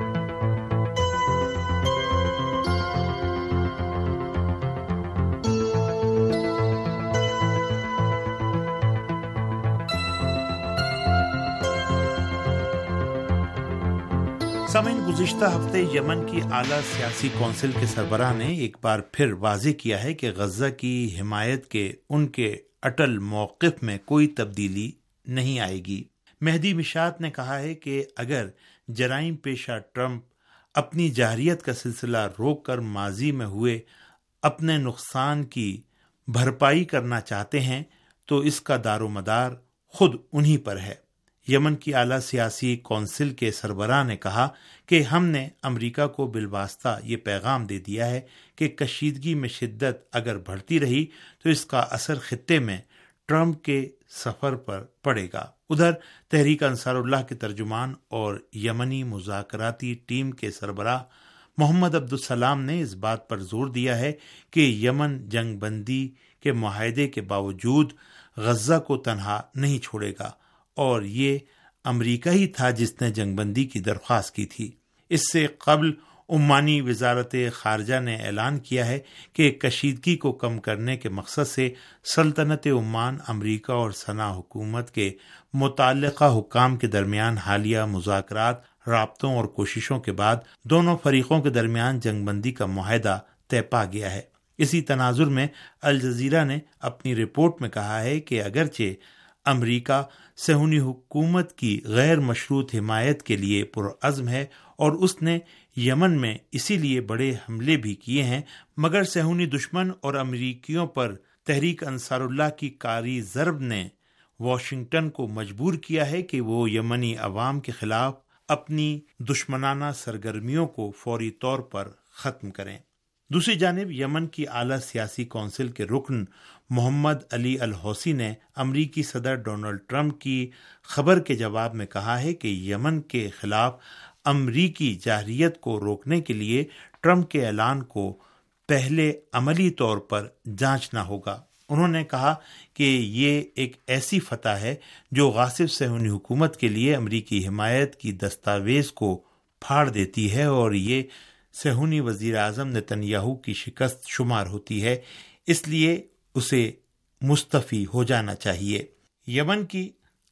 سامعین، گزشتہ ہفتے یمن کی اعلیٰ سیاسی کونسل کے سربراہ نے ایک بار پھر واضح کیا ہے کہ غزہ کی حمایت کے ان کے اٹل موقف میں کوئی تبدیلی نہیں آئے گی۔ مہدی مشات نے کہا ہے کہ اگر جرائم پیشہ ٹرمپ اپنی جارحیت کا سلسلہ روک کر ماضی میں ہوئے اپنے نقصان کی بھرپائی کرنا چاہتے ہیں تو اس کا دار و مدار خود انہی پر ہے۔ یمن کی اعلیٰ سیاسی کونسل کے سربراہ نے کہا کہ ہم نے امریکہ کو بالواسطہ یہ پیغام دے دیا ہے کہ کشیدگی میں شدت اگر بڑھتی رہی تو اس کا اثر خطے میں ٹرمپ کے سفر پر پڑے گا۔ ادھر تحریک انصار اللہ کے ترجمان اور یمنی مذاکراتی ٹیم کے سربراہ محمد عبدالسلام نے اس بات پر زور دیا ہے کہ یمن جنگ بندی کے معاہدے کے باوجود غزہ کو تنہا نہیں چھوڑے گا، اور یہ امریکہ ہی تھا جس نے جنگ بندی کی درخواست کی تھی۔ اس سے قبل عمانی وزارت خارجہ نے اعلان کیا ہے کہ کشیدگی کو کم کرنے کے مقصد سے سلطنت عمان، امریکہ اور صنع حکومت کے متعلقہ حکام کے درمیان حالیہ مذاکرات، رابطوں اور کوششوں کے بعد دونوں فریقوں کے درمیان جنگ بندی کا معاہدہ طے پا گیا ہے۔ اسی تناظر میں الجزیرہ نے اپنی رپورٹ میں کہا ہے کہ اگرچہ امریکہ صہیونی حکومت کی غیر مشروط حمایت کے لیے پرعزم ہے اور اس نے یمن میں اسی لیے بڑے حملے بھی کیے ہیں، مگر صہیونی دشمن اور امریکیوں پر تحریک انصار اللہ کی کاری ضرب نے واشنگٹن کو مجبور کیا ہے کہ وہ یمنی عوام کے خلاف اپنی دشمنانہ سرگرمیوں کو فوری طور پر ختم کریں۔ دوسری جانب یمن کی اعلیٰ سیاسی کونسل کے رکن محمد علی الحوثی نے امریکی صدر ڈونلڈ ٹرمپ کی خبر کے جواب میں کہا ہے کہ یمن کے خلاف امریکی جارحیت کو روکنے کے لیے ٹرمپ کے اعلان کو پہلے عملی طور پر جانچنا ہوگا۔ انہوں نے کہا کہ یہ ایک ایسی فتح ہے جو غاصب صہیونی حکومت کے لیے امریکی حمایت کی دستاویز کو پھاڑ دیتی ہے اور یہ صہیونی وزیر اعظم نتنیاہو کی شکست شمار ہوتی ہے، اس لیے اسے مستعفی ہو جانا چاہیے۔ یمن کی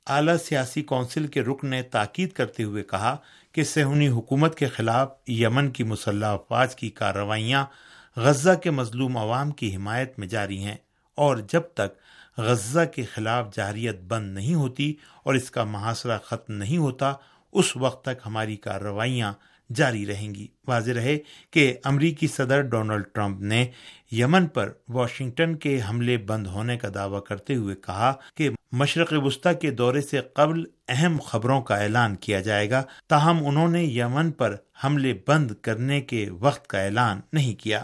اعلیٰ سیاسی کونسل کے رکن نے تاکید کرتے ہوئے کہا کہ صہیونی حکومت کے خلاف یمن کی مسلح افواج کی کارروائیاں غزہ کے مظلوم عوام کی حمایت میں جاری ہیں، اور جب تک غزہ کے خلاف جارحیت بند نہیں ہوتی اور اس کا محاصرہ ختم نہیں ہوتا، اس وقت تک ہماری کارروائیاں جاری رہیں گی۔ واضح رہے کہ امریکی صدر ڈونلڈ ٹرمپ نے یمن پر واشنگٹن کے حملے بند ہونے کا دعویٰ کرتے ہوئے کہا کہ مشرق وسطیٰ کے دورے سے قبل اہم خبروں کا اعلان کیا جائے گا، تاہم انہوں نے یمن پر حملے بند کرنے کے وقت کا اعلان نہیں کیا۔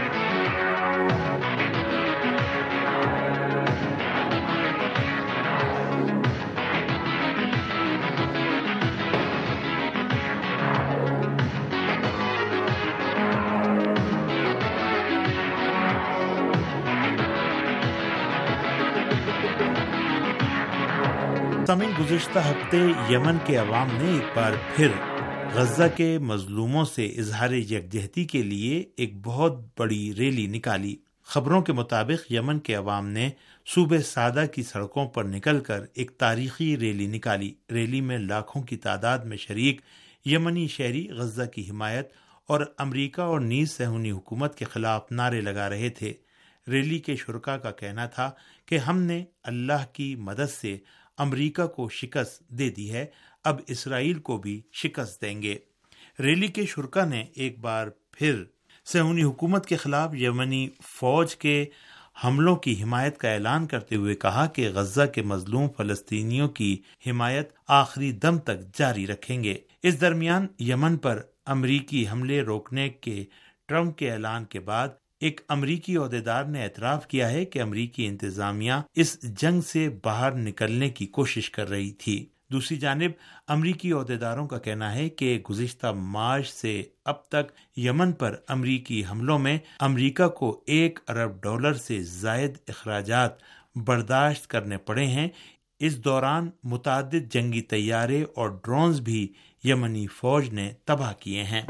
سامعین، گزشتہ ہفتے یمن کے عوام نے ایک بار پھر غزہ کے مظلوموں سے اظہار یکجہتی کے لیے ایک بہت بڑی ریلی نکالی۔ خبروں کے مطابق یمن کے عوام نے صوبہ سعدہ کی سڑکوں پر نکل کر ایک تاریخی ریلی نکالی۔ ریلی میں لاکھوں کی تعداد میں شریک یمنی شہری غزہ کی حمایت اور امریکہ اور نیز صہیونی حکومت کے خلاف نعرے لگا رہے تھے۔ ریلی کے شرکاء کا کہنا تھا کہ ہم نے اللہ کی مدد سے امریکہ کو شکست دے دی ہے، اب اسرائیل کو بھی شکست دیں گے۔ ریلی کے شرکاء نے ایک بار پھر صہیونی حکومت کے خلاف یمنی فوج کے حملوں کی حمایت کا اعلان کرتے ہوئے کہا کہ غزہ کے مظلوم فلسطینیوں کی حمایت آخری دم تک جاری رکھیں گے۔ اس درمیان یمن پر امریکی حملے روکنے کے ٹرمپ کے اعلان کے بعد ایک امریکی عہدیدار نے اعتراف کیا ہے کہ امریکی انتظامیہ اس جنگ سے باہر نکلنے کی کوشش کر رہی تھی۔ دوسری جانب امریکی عہدیداروں کا کہنا ہے کہ گزشتہ مارچ سے اب تک یمن پر امریکی حملوں میں امریکہ کو $1 ارب سے زائد اخراجات برداشت کرنے پڑے ہیں۔ اس دوران متعدد جنگی طیارے اور ڈرونز بھی یمنی فوج نے تباہ کیے ہیں۔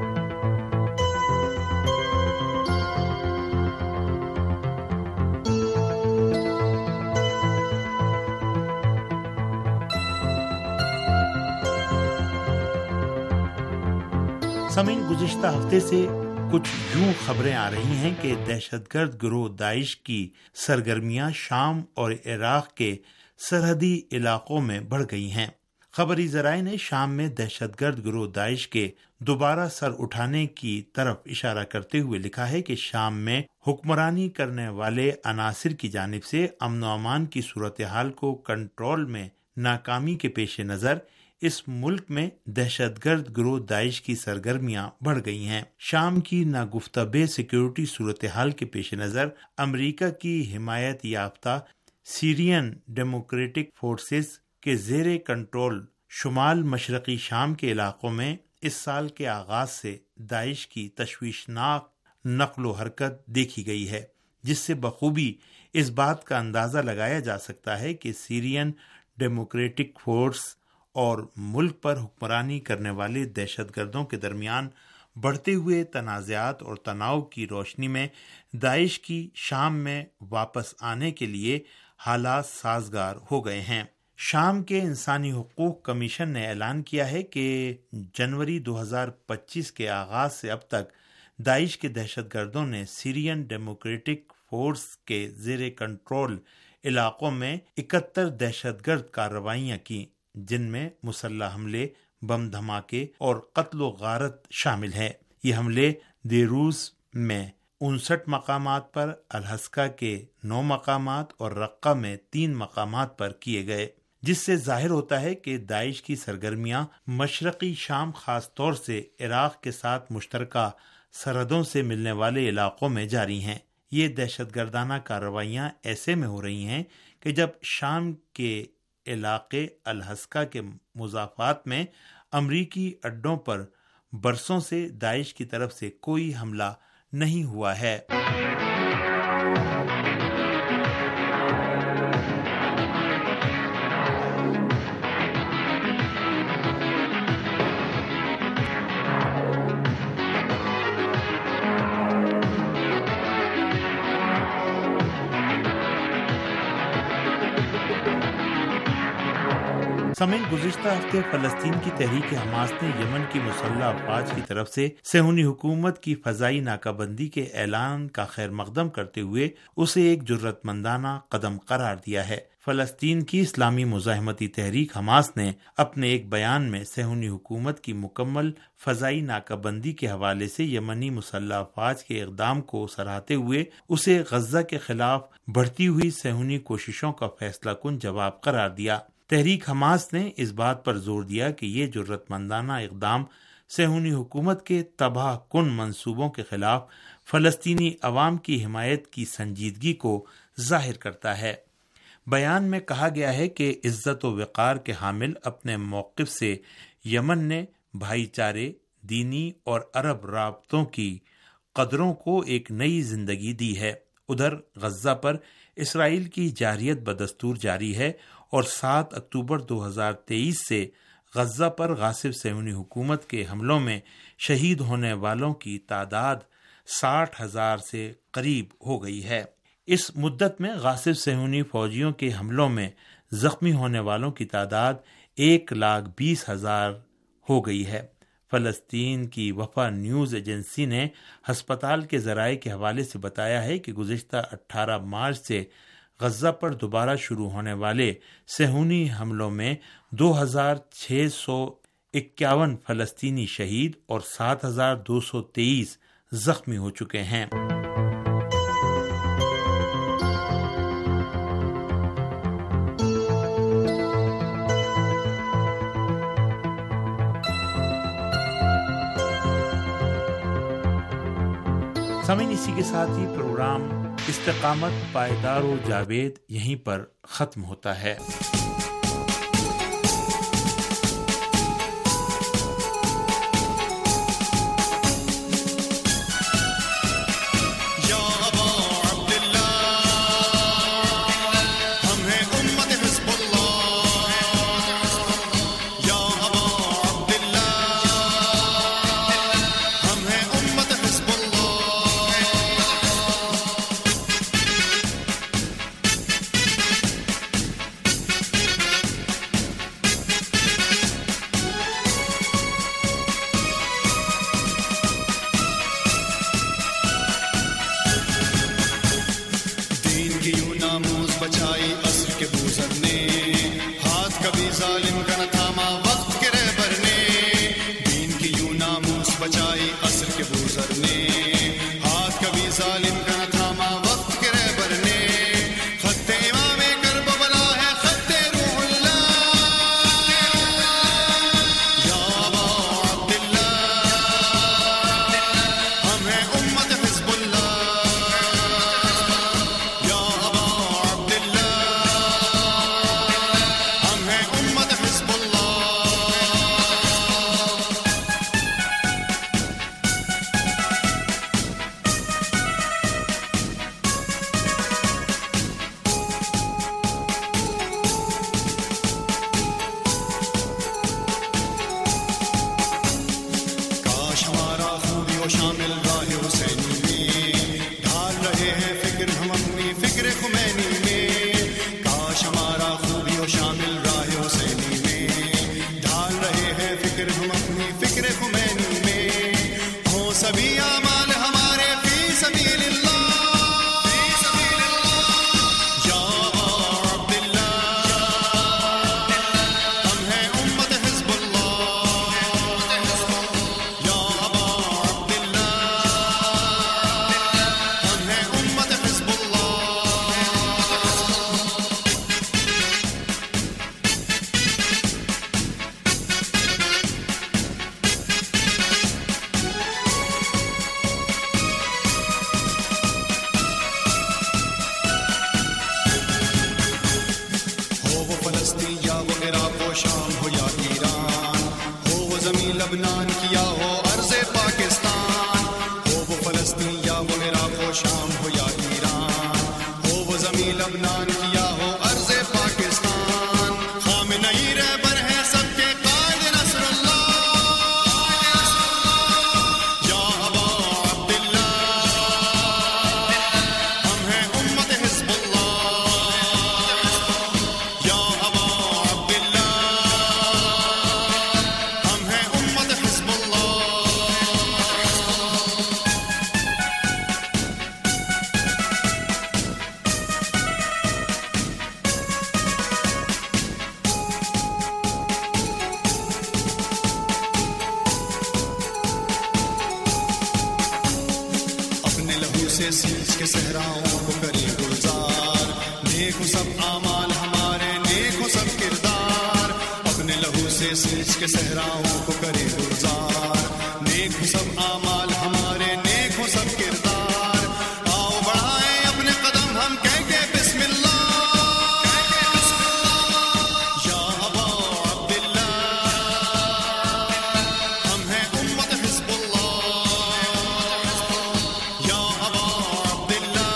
سامعین، گزشتہ ہفتے سے کچھ یوں خبریں آ رہی ہیں کہ دہشت گرد گروہ داعش کی سرگرمیاں شام اور عراق کے سرحدی علاقوں میں بڑھ گئی ہیں۔ خبری ذرائع نے شام میں دہشت گرد گروہ داعش کے دوبارہ سر اٹھانے کی طرف اشارہ کرتے ہوئے لکھا ہے کہ شام میں حکمرانی کرنے والے عناصر کی جانب سے امن و امان کی صورتحال کو کنٹرول میں ناکامی کے پیش نظر اس ملک میں دہشت گرد گروہ داعش کی سرگرمیاں بڑھ گئی ہیں۔ شام کی ناگفتہ بے سیکیورٹی صورتحال کے پیش نظر امریکہ کی حمایت یافتہ سیرین ڈیموکریٹک فورسز کے زیر کنٹرول شمال مشرقی شام کے علاقوں میں اس سال کے آغاز سے داعش کی تشویشناک نقل و حرکت دیکھی گئی ہے، جس سے بخوبی اس بات کا اندازہ لگایا جا سکتا ہے کہ سیرین ڈیموکریٹک فورس اور ملک پر حکمرانی کرنے والے دہشت گردوں کے درمیان بڑھتے ہوئے تنازعات اور تناؤ کی روشنی میں داعش کی شام میں واپس آنے کے لیے حالات سازگار ہو گئے ہیں۔ شام کے انسانی حقوق کمیشن نے اعلان کیا ہے کہ جنوری 2025 کے آغاز سے اب تک داعش کے دہشت گردوں نے سیرین ڈیموکریٹک فورس کے زیر کنٹرول علاقوں میں 71 دہشت گرد کارروائیاں کی، جن میں مسلح حملے، بم دھماکے اور قتل و غارت شامل ہے۔ یہ حملے دیروز میں 59 مقامات پر، الحسکہ کے 9 مقامات اور رقہ میں 3 مقامات پر کیے گئے، جس سے ظاہر ہوتا ہے کہ داعش کی سرگرمیاں مشرقی شام، خاص طور سے عراق کے ساتھ مشترکہ سرحدوں سے ملنے والے علاقوں میں جاری ہیں۔ یہ دہشت گردانہ کارروائیاں ایسے میں ہو رہی ہیں کہ جب شام کے علاقے الحسکہ کے مضافات میں امریکی اڈوں پر برسوں سے داعش کی طرف سے کوئی حملہ نہیں ہوا ہے۔ سامعین، گزشتہ ہفتے فلسطین کی تحریک حماس نے یمن کی مسلح افواج کی طرف سے صہیونی حکومت کی فضائی ناکہ بندی کے اعلان کا خیر مقدم کرتے ہوئے اسے ایک جرأت مندانہ قدم قرار دیا ہے۔ فلسطین کی اسلامی مزاحمتی تحریک حماس نے اپنے ایک بیان میں صہیونی حکومت کی مکمل فضائی ناکہ بندی کے حوالے سے یمنی مسلح افواج کے اقدام کو سراہتے ہوئے اسے غزہ کے خلاف بڑھتی ہوئی صہیونی کوششوں کا فیصلہ کن جواب قرار دیا۔ تحریک حماس نے اس بات پر زور دیا کہ یہ جرأت مندانہ اقدام صہیونی حکومت کے تباہ کن منصوبوں کے خلاف فلسطینی عوام کی حمایت کی سنجیدگی کو ظاہر کرتا ہے۔ بیان میں کہا گیا ہے کہ عزت و وقار کے حامل اپنے موقف سے یمن نے بھائی چارے، دینی اور عرب رابطوں کی قدروں کو ایک نئی زندگی دی ہے۔ ادھر غزہ پر اسرائیل کی جارحیت بدستور جاری ہے اور 7 اکتوبر 2023 سے غزہ پر غاصب صہیونی حکومت کے حملوں میں شہید ہونے والوں کی تعداد 60,000 سے قریب ہو گئی ہے۔ اس مدت میں غاصب صہیونی فوجیوں کے حملوں میں زخمی ہونے والوں کی تعداد 1,20,000 ہو گئی ہے۔ فلسطین کی وفا نیوز ایجنسی نے ہسپتال کے ذرائع کے حوالے سے بتایا ہے کہ گزشتہ 18 مارچ سے غزہ پر دوبارہ شروع ہونے والے صہیونی حملوں میں 2,651 فلسطینی شہید اور 7,223 زخمی ہو چکے ہیں۔ سامعین، اسی کے ساتھ ہی پروگرام استقامت پائیدار و جاوید یہیں پر ختم ہوتا ہے۔ سے سینچ کے صحراؤں کو کرے گلزار. نیک ہو سب اعمال ہمارے، نیک ہو سب کردار، اپنے لہو سے سینچ کے صحراؤں کو کرے گلزار. نیک ہو سب اعمال ہمارے، نیک ہو سب کردار. آؤ بڑھائیں اپنے قدم ہم کہہ کے بسم اللہ. یا ابا عبداللہ ہم ہیں امت حزب اللہ. یا ابا عبداللہ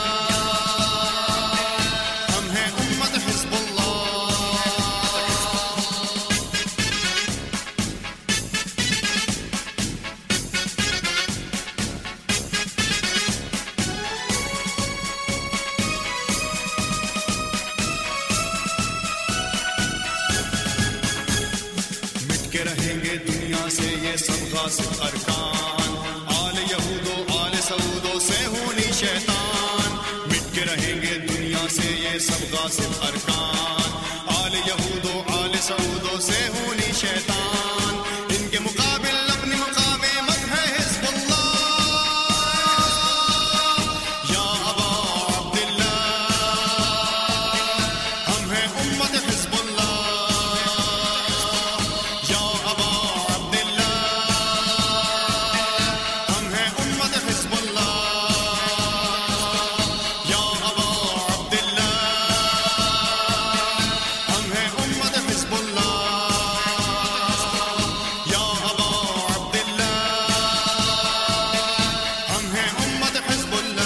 ہم ہیں امت حزب اللہ. مٹ کے رہیں گے دنیا سے یہ سب غاصب ارکان. آل یہود و آل سعود و صہیونی شیطان. مٹ کے رہیں گے دنیا سے یہ سب غاصب ارکان. آل یہود و آل سعود و صہیونی شیطان. ان کے مقابل اپنی مقام مت ہے حزب اللہ. یا ابا عبداللہ ہم ہیں امت حزب اللہ. یا ابا عبداللہ ہم ہیں امت حزب اللہ. یا ابا عبداللہ ہم ہیں امت حزب اللہ. یا ابا عبداللہ ہم ہیں امت حزب اللہ.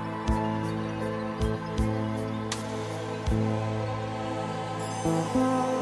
Thank you.